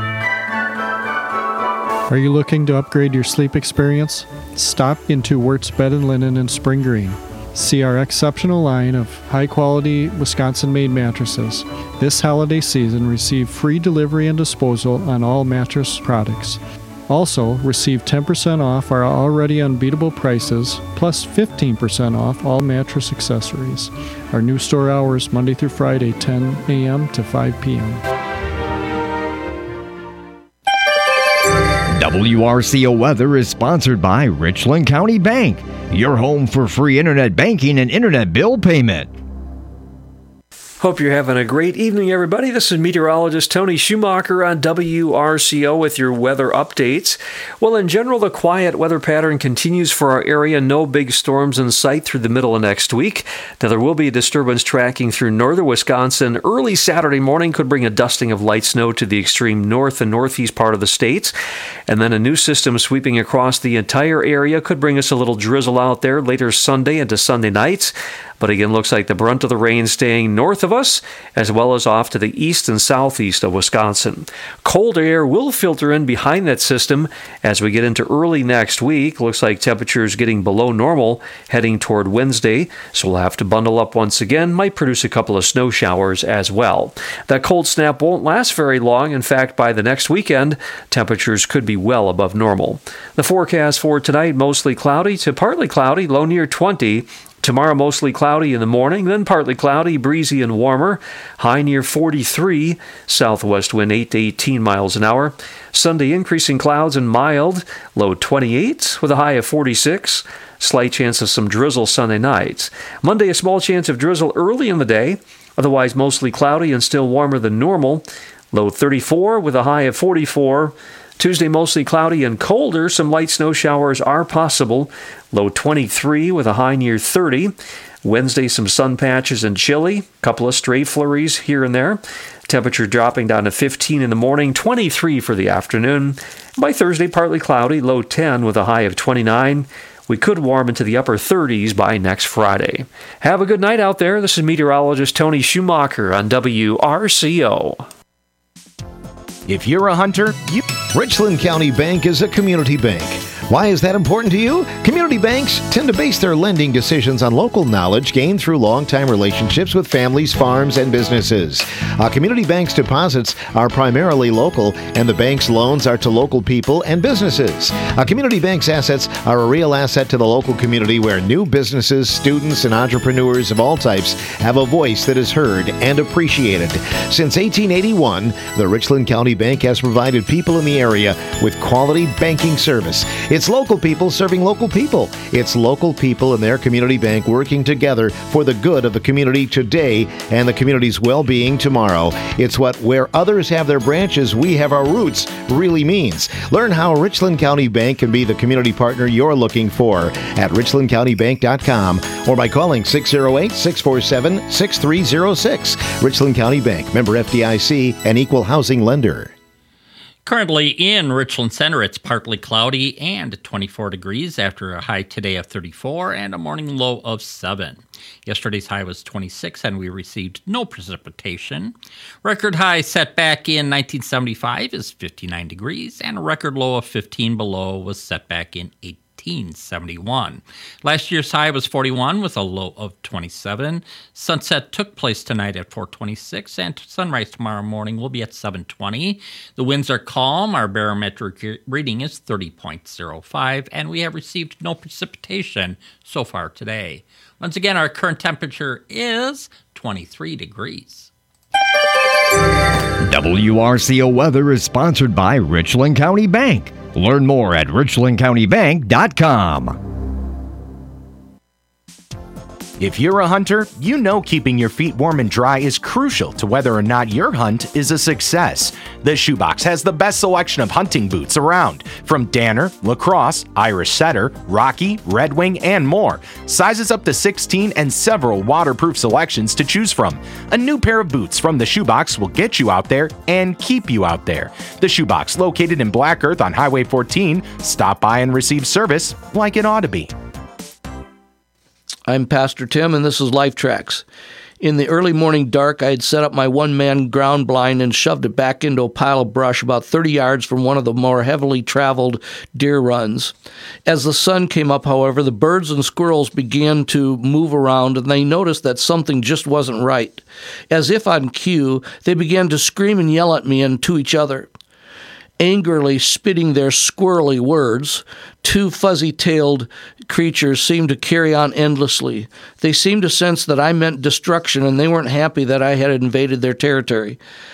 Are you looking to upgrade your sleep experience? Stop into Wirtz Bed and Linen in Spring Green. See our exceptional line of high-quality Wisconsin-made mattresses. This holiday season, receive free delivery and disposal on all mattress products. Also, receive ten percent off our already unbeatable prices, plus fifteen percent off all mattress accessories. Our new store hours, Monday through Friday, ten a.m. to five p.m. W R C O Weather is sponsored by Richland County Bank, your home for free internet banking and internet bill payment. Hope you're having a great evening, everybody. This is meteorologist Tony Schumacher on W R C O with your weather updates. Well, in general, the quiet weather pattern continues for our area. No big storms in sight through the middle of next week. Now, there will be a disturbance tracking through northern Wisconsin. Early Saturday morning could bring a dusting of light snow to the extreme north and northeast part of the states. And then a new system sweeping across the entire area could bring us a little drizzle out there later Sunday into Sunday nights. But again, looks like the brunt of the rain staying north of us, as well as off to the east and southeast of Wisconsin. Cold air will filter in behind that system as we get into early next week. Looks like temperatures getting below normal heading toward Wednesday, so we'll have to bundle up once again. Might produce a couple of snow showers as well. That cold snap won't last very long. In fact, by the next weekend, temperatures could be well above normal. The forecast for tonight, mostly cloudy to partly cloudy, low near twenty. Tomorrow, mostly cloudy in the morning, then partly cloudy, breezy and warmer, high near forty-three, southwest wind eight to eighteen miles an hour. Sunday, increasing clouds and mild, low twenty-eight with a high of forty-six. Slight chance of some drizzle Sunday night. Monday, a small chance of drizzle early in the day, otherwise mostly cloudy and still warmer than normal, low thirty-four with a high of forty-four. Tuesday, mostly cloudy and colder. Some light snow showers are possible. Low twenty-three with a high near thirty. Wednesday, some sun patches and chilly. Couple of stray flurries here and there. Temperature dropping down to fifteen in the morning, twenty-three for the afternoon. By Thursday, partly cloudy, low ten with a high of twenty-nine. We could warm into the upper thirties by next Friday. Have a good night out there. This is meteorologist Tony Schumacher on W R C O. If you're a hunter, you... Richland County Bank is a community bank. Why is that important to you? Community banks tend to base their lending decisions on local knowledge gained through long-time relationships with families, farms, and businesses. A community bank's deposits are primarily local, and the bank's loans are to local people and businesses. A community bank's assets are a real asset to the local community where new businesses, students, and entrepreneurs of all types have a voice that is heard and appreciated. Since eighteen eighty-one, the Richland County Bank has provided people in the area with quality banking service. It's local people serving local people. It's local people and their community bank working together for the good of the community today and the community's well-being tomorrow. It's what where others have their branches, we have our roots really means. Learn how Richland County Bank can be the community partner you're looking for at richland county bank dot com or by calling six oh eight, six four seven, six three oh six. Richland County Bank, member F D I C, an equal housing lender. Currently in Richland Center, it's partly cloudy and twenty-four degrees after a high today of thirty-four and a morning low of seven. Yesterday's high was twenty-six and we received no precipitation. Record high set back in nineteen seventy-five is fifty-nine degrees and a record low of fifteen below was set back in eighteen seventy-one. Last year's high was forty-one with a low of twenty-seven. Sunset took place tonight at four twenty-six and sunrise tomorrow morning will be at seven twenty. The winds are calm. Our barometric reading is thirty point oh five and we have received no precipitation so far today. Once again, our current temperature is twenty-three degrees. W R C O Weather is sponsored by Richland County Bank. Learn more at richland county bank dot com. If you're a hunter, you know keeping your feet warm and dry is crucial to whether or not your hunt is a success. The Shoebox has the best selection of hunting boots around, from Danner, Lacrosse, Irish Setter, Rocky, Red Wing, and more. Sizes up to sixteen and several waterproof selections to choose from. A new pair of boots from the Shoebox will get you out there and keep you out there. The Shoebox, located in Black Earth on Highway fourteen. Stop by and receive service like it ought to be. I'm Pastor Tim, and this is Life Tracks. In the early morning dark, I had set up my one-man ground blind and shoved it back into a pile of brush about thirty yards from one of the more heavily traveled deer runs. As the sun came up, however, the birds and squirrels began to move around, and they noticed that something just wasn't right. As if on cue, they began to scream and yell at me and to each other. Angrily spitting their squirrely words, two fuzzy-tailed creatures seemed to carry on endlessly. They seemed to sense that I meant destruction, and they weren't happy that I had invaded their territory.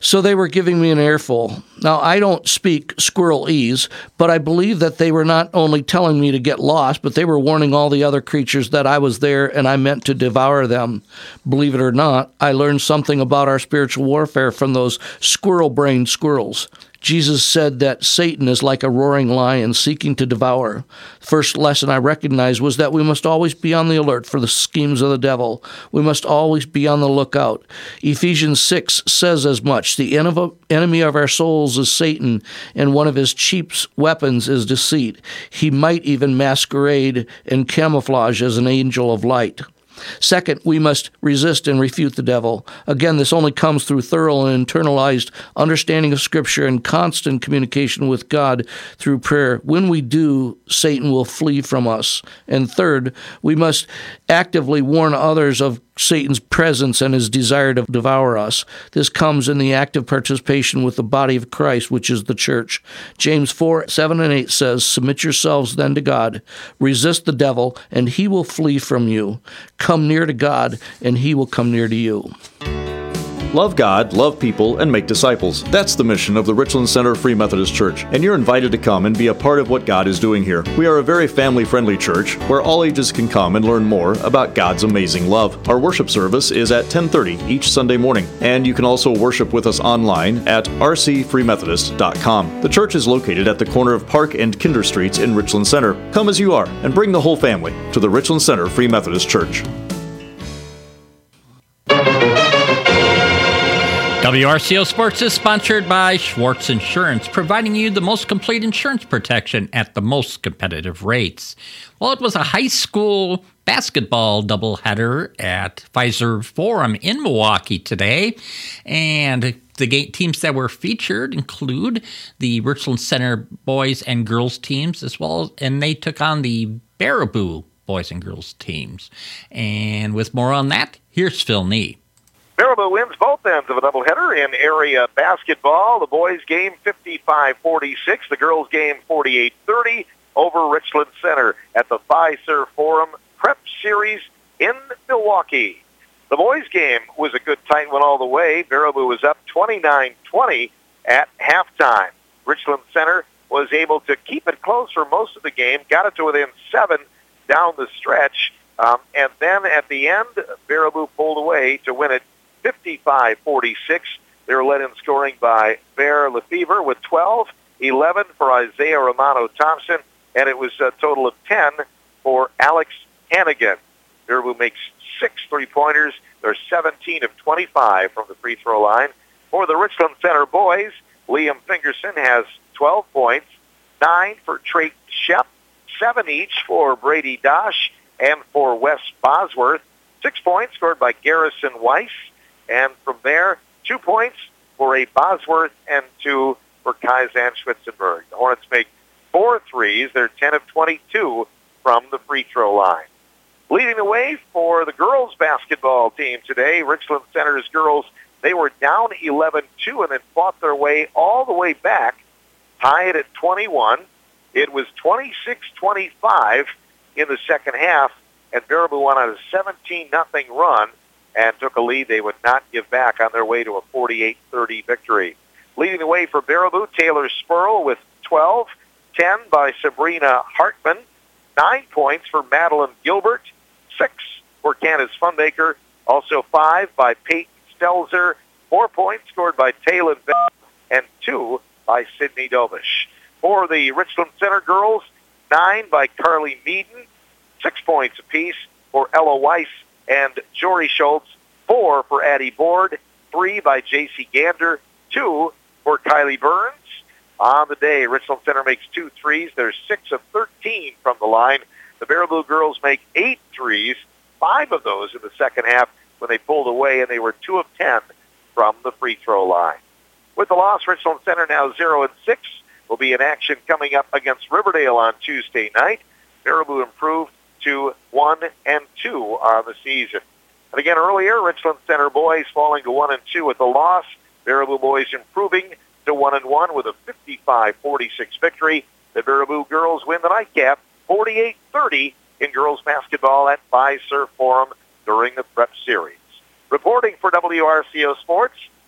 So they were giving me an earful. Now, I don't speak squirrelese, but I believe that they were not only telling me to get lost, but they were warning all the other creatures that I was there and I meant to devour them. Believe it or not, I learned something about our spiritual warfare from those squirrel-brained squirrels. Jesus said that Satan is like a roaring lion seeking to devour. The first lesson I recognized was that we must always be on the alert for the schemes of the devil. We must always be on the lookout. Ephesians six says as much. The enemy of our souls is Satan, and one of his chief weapons is deceit. He might even masquerade and camouflage as an angel of light. Second, we must resist and refute the devil. Again, this only comes through thorough and internalized understanding of Scripture and constant communication with God through prayer. When we do, Satan will flee from us. And third, we must actively warn others of Satan's presence and his desire to devour us. This comes in the active participation with the body of Christ, which is the church. James four, seven and eight says, "Submit yourselves then to God. Resist the devil, and he will flee from you. Come near to God, and he will come near to you." Love God, love people, and make disciples. That's the mission of the Richland Center Free Methodist Church, and you're invited to come and be a part of what God is doing here. We are a very family-friendly church where all ages can come and learn more about God's amazing love. Our worship service is at ten thirty each Sunday morning, and you can also worship with us online at r c free methodist dot com. The church is located at the corner of Park and Kinder Streets in Richland Center. Come as you are and bring the whole family to the Richland Center Free Methodist Church. W R C O Sports is sponsored by Schwartz Insurance, providing you the most complete insurance protection at the most competitive rates. Well, it was a high school basketball doubleheader at Pfizer Forum in Milwaukee today, and the game teams that were featured include the Richland Center boys and girls teams, as well as, and they took on the Baraboo boys and girls teams. And with more on that, here's Phil Nee. Baraboo wins both ends of a doubleheader in area basketball. The boys game fifty-five forty-six, the girls game forty-eight thirty over Richland Center at the Pfizer Forum Prep Series in Milwaukee. The boys game was a good tight one all the way. Baraboo was up twenty-nine twenty at halftime. Richland Center was able to keep it close for most of the game, got it to within seven down the stretch, um, and then at the end, Baraboo pulled away to win it fifty-five forty-six. They were led in scoring by Bear Lefevre with twelve, eleven for Isaiah Romano-Thompson, and it was a total of ten for Alex Hannigan. Baraboo makes six three-pointers. They're seventeen of twenty-five from the free throw line. For the Richland Center boys, Liam Fingerson has twelve points, nine for Trey Shep, seven each for Brady Dosh and for Wes Bosworth. Six points scored by Garrison Weiss. And from there, two points for a Bosworth and two for Kaizen Schwitzenberg. The Hornets make four threes. They're ten of twenty-two from the free throw line. Leading the way for the girls basketball team today, Richland Center's girls, they were down eleven two and then fought their way all the way back, tied at twenty-one. It was twenty-six twenty-five in the second half, and Baraboo won on a seventeen nothing run and took a lead they would not give back on their way to a forty-eight thirty victory. Leading the way for Baraboo, Taylor Spurl with twelve, ten by Sabrina Hartman, nine points for Madeline Gilbert, six for Candace Funbaker, also five by Peyton Stelzer, four points scored by Taylor Bell, and two by Sydney Dovish. For the Richland Center girls, nine by Carly Meaden, six points apiece for Ella Weiss and Jory Schultz, four for Addie Board, three by J C Gander, two for Kylie Burns. On the day, Richland Center makes two threes. They're six of thirteen from the line. The Baraboo girls make eight threes, five of those in the second half when they pulled away, and they were two of ten from the free throw line. With the loss, Richland Center now zero and six will be in action coming up against Riverdale on Tuesday night. Baraboo improved to one and two on the season. And again earlier, Richland Center boys falling to one and two with a loss. Baraboo boys improving to one and one with a fifty-five forty-six victory. The Baraboo girls win the nightcap forty-eight thirty in girls basketball at Pfizer Forum during the prep series. Reporting for W R C O Sports,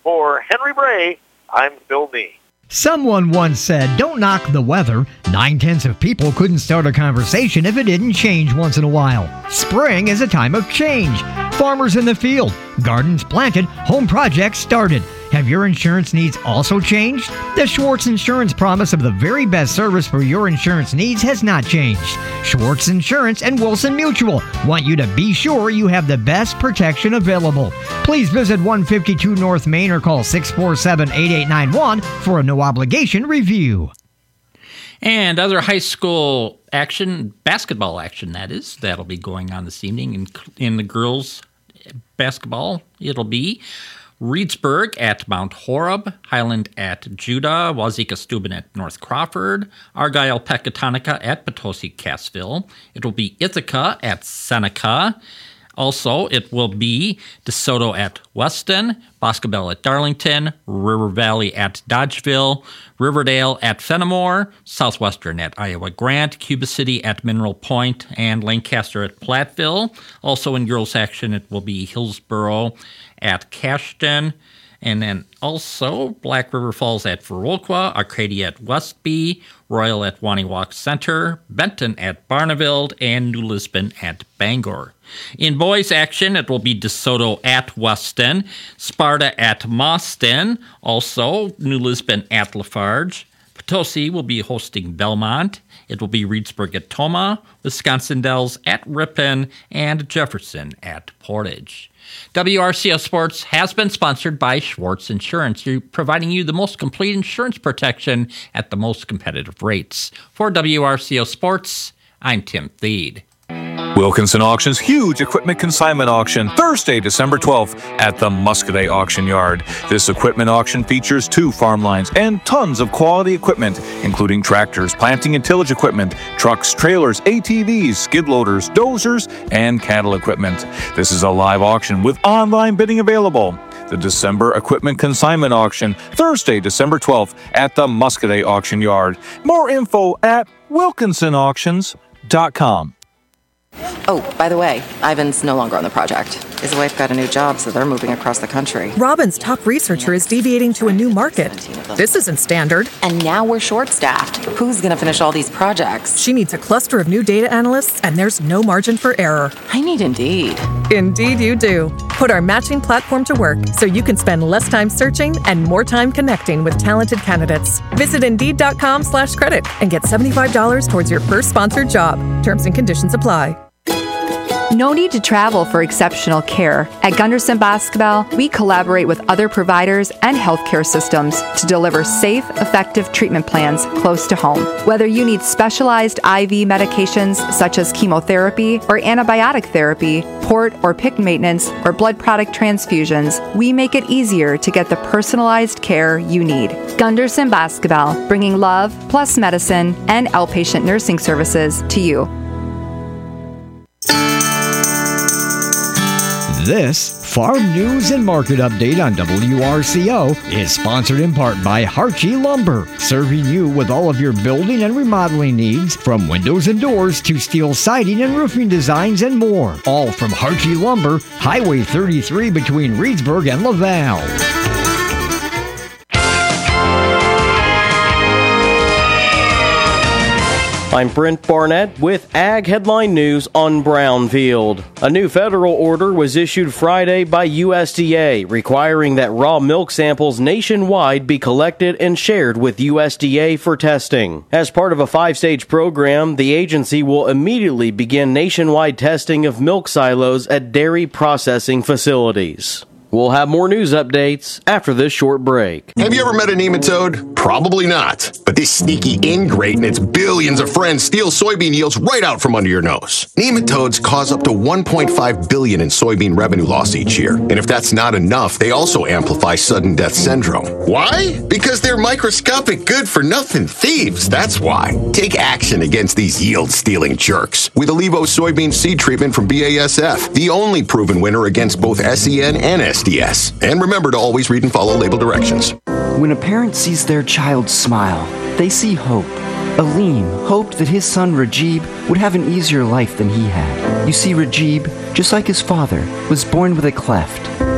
For Henry Bray, I'm Phil Nee. Someone once said, don't knock the weather. Nine-tenths of people couldn't start a conversation if it didn't change once in a while. Spring is a time of change. Farmers in the field, gardens planted, home projects started. Have your insurance needs also changed? The Schwartz Insurance promise of the very best service for your insurance needs has not changed. Schwartz Insurance and Wilson Mutual want you to be sure you have the best protection available. Please visit one fifty-two North Main or call six four seven, eight eight nine one for a no-obligation review. And other high school action, basketball action, that is, that'll be going on this evening in, in the girls' basketball. It'll be Reedsburg at Mount Horeb, Highland at Judah, Wazeeka Steuben at North Crawford, Argyle Pecatonica at Potosi Cassville. It will be Ithaca at Seneca. Also, it will be DeSoto at Weston, Boscobel at Darlington, River Valley at Dodgeville, Riverdale at Fenimore, Southwestern at Iowa Grant, Cuba City at Mineral Point, and Lancaster at Platteville. Also in girls action, it will be Hillsboro at Cashton, and then also Black River Falls at Viroqua, Arcadia at Westby, Royal at Waniwak Center, Benton at Barneveld, and New Lisbon at Bangor. In boys action, it will be DeSoto at Weston, Sparta at Mauston, also New Lisbon at Lafarge. Potosi will be hosting Belmont. It will be Reedsburg at Toma, Wisconsin Dells at Ripon, and Jefferson at Portage. W R C O Sports has been sponsored by Schwartz Insurance, providing you the most complete insurance protection at the most competitive rates. For W R C O Sports, I'm Tim Thede. Wilkinson Auction's huge equipment consignment auction, Thursday, December twelfth at the Muscadet Auction Yard. This equipment auction features two farm lines and tons of quality equipment, including tractors, planting and tillage equipment, trucks, trailers, A T Vs, skid loaders, dozers, and cattle equipment. This is a live auction with online bidding available. The December Equipment Consignment Auction, Thursday, December twelfth at the Muscadet Auction Yard. More info at wilkinson auctions dot com. Oh, by the way, Ivan's no longer on the project. His wife got a new job, so they're moving across the country. Robin's top researcher is deviating to a new market. This isn't standard. And now we're short-staffed. Who's going to finish all these projects? She needs a cluster of new data analysts, and there's no margin for error. I need Indeed. Indeed you do. Put our matching platform to work so you can spend less time searching and more time connecting with talented candidates. Visit Indeed.com slash credit and get seventy-five dollars towards your first sponsored job. Terms and conditions apply. No need to travel for exceptional care. At Gunderson Boscobel, we collaborate with other providers and healthcare systems to deliver safe, effective treatment plans close to home. Whether you need specialized I V medications such as chemotherapy or antibiotic therapy, port or P I C C maintenance, or blood product transfusions, we make it easier to get the personalized care you need. Gunderson Boscobel, bringing love plus medicine and outpatient nursing services to you. This Farm News and Market Update on W R C O is sponsored in part by Harchie Lumber, serving you with all of your building and remodeling needs, from windows and doors to steel siding and roofing designs and more. All from Harchie Lumber, Highway thirty-three between Reedsburg and Laval. I'm Brent Barnett with Ag Headline News on Brownfield. A new federal order was issued Friday by U S D A requiring that raw milk samples nationwide be collected and shared with U S D A for testing. As part of a five-stage program, the agency will immediately begin nationwide testing of milk silos at dairy processing facilities. We'll have more news updates after this short break. Have you ever met a nematode? Probably not. But this sneaky ingrate and its billions of friends steal soybean yields right out from under your nose. Nematodes cause up to one point five billion dollars in soybean revenue loss each year. And if that's not enough, they also amplify sudden death syndrome. Why? Because they're microscopic good-for-nothing thieves. That's why. Take action against these yield-stealing jerks with Allevo soybean seed treatment from B A S F, the only proven winner against both S E N and S D S. And remember to always read and follow label directions. When a parent sees their child smile, they see hope. Aleem hoped that his son Rajib would have an easier life than he had. You see, Rajib, just like his father, was born with a cleft.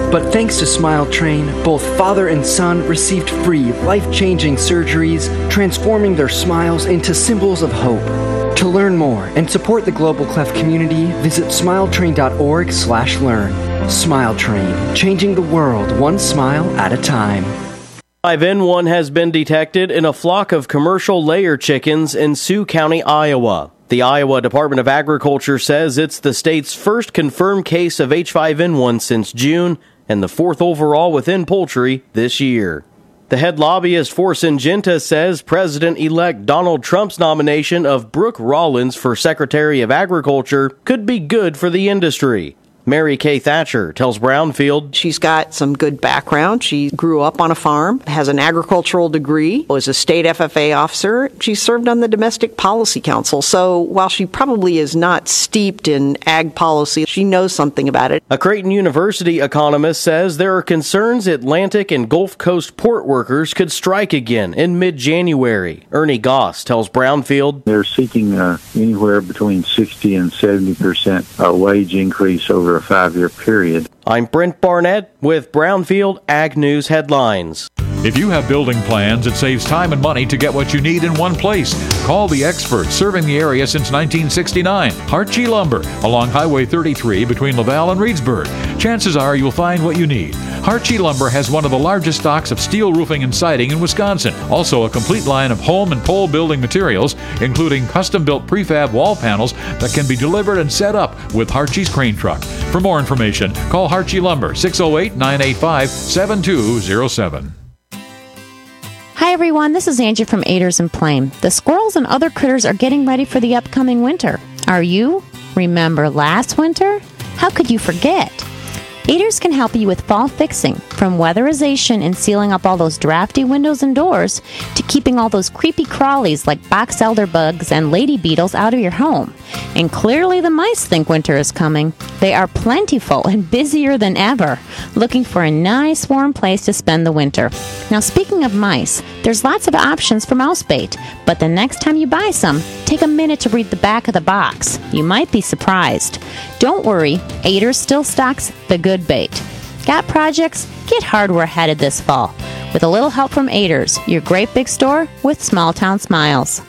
But thanks to Smile Train, both father and son received free, life-changing surgeries, transforming their smiles into symbols of hope. To learn more and support the Global Clef community, visit smiletrain.org slash learn. Smile Train, changing the world one smile at a time. H five N one has been detected in a flock of commercial layer chickens in Sioux County, Iowa. The Iowa Department of Agriculture says it's the state's first confirmed case of H five N one since June and the fourth overall within poultry this year. The head lobbyist for Syngenta says President-elect Donald Trump's nomination of Brooke Rollins for Secretary of Agriculture could be good for the industry. Mary Kay Thatcher tells Brownfield. She's got some good background. She grew up on a farm, has an agricultural degree, was a state F F A officer. She served on the Domestic Policy Council. So while she probably is not steeped in ag policy, she knows something about it. A Creighton University economist says there are concerns Atlantic and Gulf Coast port workers could strike again in mid-January. Ernie Goss tells Brownfield. They're seeking uh, anywhere between sixty and seventy percent uh, wage increase over a five-year period. I'm Brent Barnett with Brownfield Ag News Headlines. If you have building plans, it saves time and money to get what you need in one place. Call the experts serving the area since nineteen sixty-nine. Hartje Lumber, along Highway thirty-three between Laval and Reedsburg. Chances are you'll find what you need. Hartje Lumber has one of the largest stocks of steel roofing and siding in Wisconsin. Also a complete line of home and pole building materials, including custom-built prefab wall panels that can be delivered and set up with Hartje's crane truck. For more information, call Hartje Lumber, six oh eight, nine eight five, seven two oh seven. Hi everyone, this is Angie from Aders and Plame. The squirrels and other critters are getting ready for the upcoming winter. Are you? Remember last winter? How could you forget? Aders can help you with fall fixing, from weatherization and sealing up all those drafty windows and doors to keeping all those creepy crawlies like box elder bugs and lady beetles out of your home. And clearly the mice think winter is coming. They are plentiful and busier than ever, looking for a nice warm place to spend the winter. Now speaking of mice, there's lots of options for mouse bait, but the next time you buy some, take a minute to read the back of the box. You might be surprised. Don't worry, Aders still stocks the good bait. Got projects? Get hardware headed this fall. With a little help from Aders, your great big store with small town smiles.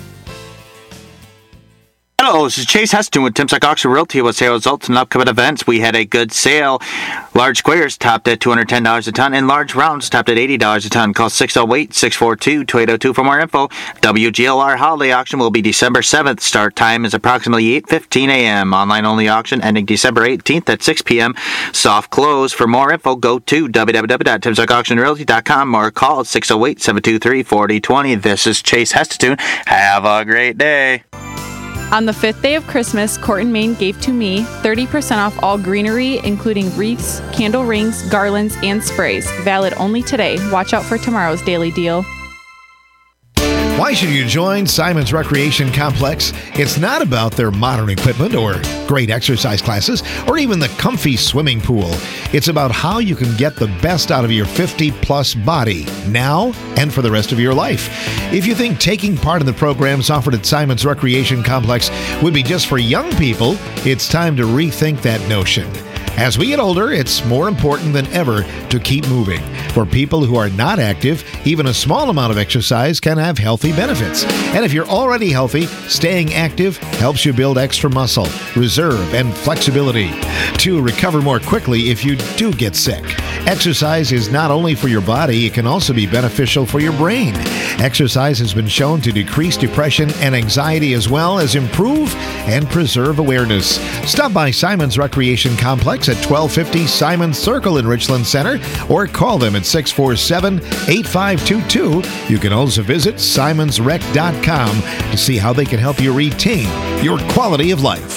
Hello, this is Chase Heston with Timsack Auction Realty with sale results and upcoming events. We had a good sale. Large squares topped at two hundred ten dollars a ton and large rounds topped at eighty dollars a ton. Call six oh eight, six four two, two eight oh two for more info. W G L R holiday auction will be December seventh. Start time is approximately eight fifteen a.m. Online only auction ending December eighteenth at six p.m. Soft close. For more info, go to w w w dot timsack auction realty dot com or call six oh eight, seven two three, four oh two oh. This is Chase Heston. Have a great day. On the fifth day of Christmas, Court and Main gave to me thirty percent off all greenery, including wreaths, candle rings, garlands, and sprays. Valid only today. Watch out for tomorrow's daily deal. Why should you join Simon's Recreation Complex? It's not about their modern equipment or great exercise classes or even the comfy swimming pool. It's about how you can get the best out of your fifty-plus body now and for the rest of your life. If you think taking part in the programs offered at Simon's Recreation Complex would be just for young people, it's time to rethink that notion. As we get older, it's more important than ever to keep moving. For people who are not active, even a small amount of exercise can have healthy benefits. And if you're already healthy, staying active helps you build extra muscle, reserve, and flexibility to recover more quickly if you do get sick. Exercise is not only for your body, it can also be beneficial for your brain. Exercise has been shown to decrease depression and anxiety as well as improve and preserve awareness. Stop by Simon's Recreation Complex at twelve fifty Simon Circle in Richland Center or call them at six four seven, eight five two two. You can also visit simons rec dot com to see how they can help you retain your quality of life.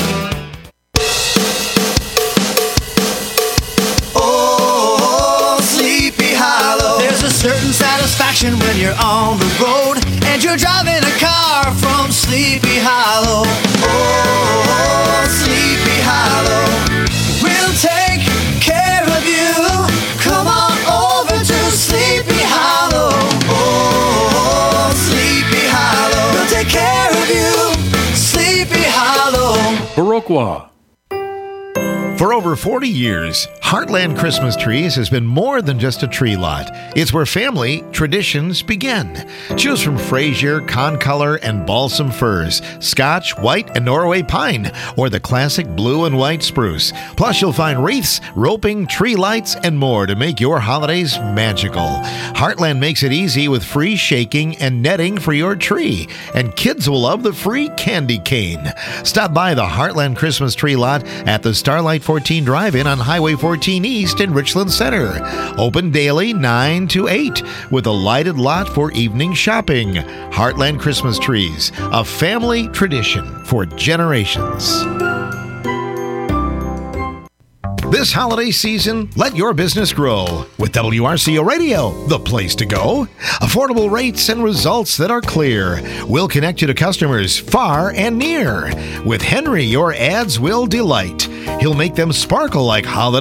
Oh, Sleepy Hollow. There's a certain satisfaction when you're on the road and you're driving a car from Sleepy Hollow. Oh, Sleepy Hollow. We'll take care of you. Come on over to Sleepy Hollow. Oh, Sleepy Hollow. We'll take care of you. Sleepy Hollow. Viroqua. For over forty years, Heartland Christmas Trees has been more than just a tree lot. It's where family traditions begin. Choose from Fraser, Concolor, and Balsam firs, Scotch, White, and Norway pine, or the classic blue and white spruce. Plus, you'll find wreaths, roping, tree lights, and more to make your holidays magical. Heartland makes it easy with free shaking and netting for your tree. And kids will love the free candy cane. Stop by the Heartland Christmas Tree Lot at the Starlight fourteen Drive-In on Highway fourteen East in Richland Center. Open daily nine to eight with a lighted lot for evening shopping. Heartland Christmas Trees, a family tradition for generations. This holiday season, let your business grow with W R C O Radio, the place to go. Affordable rates and results that are clear. We'll connect you to customers far and near. With Henry, your ads will delight. He'll make them sparkle like holiday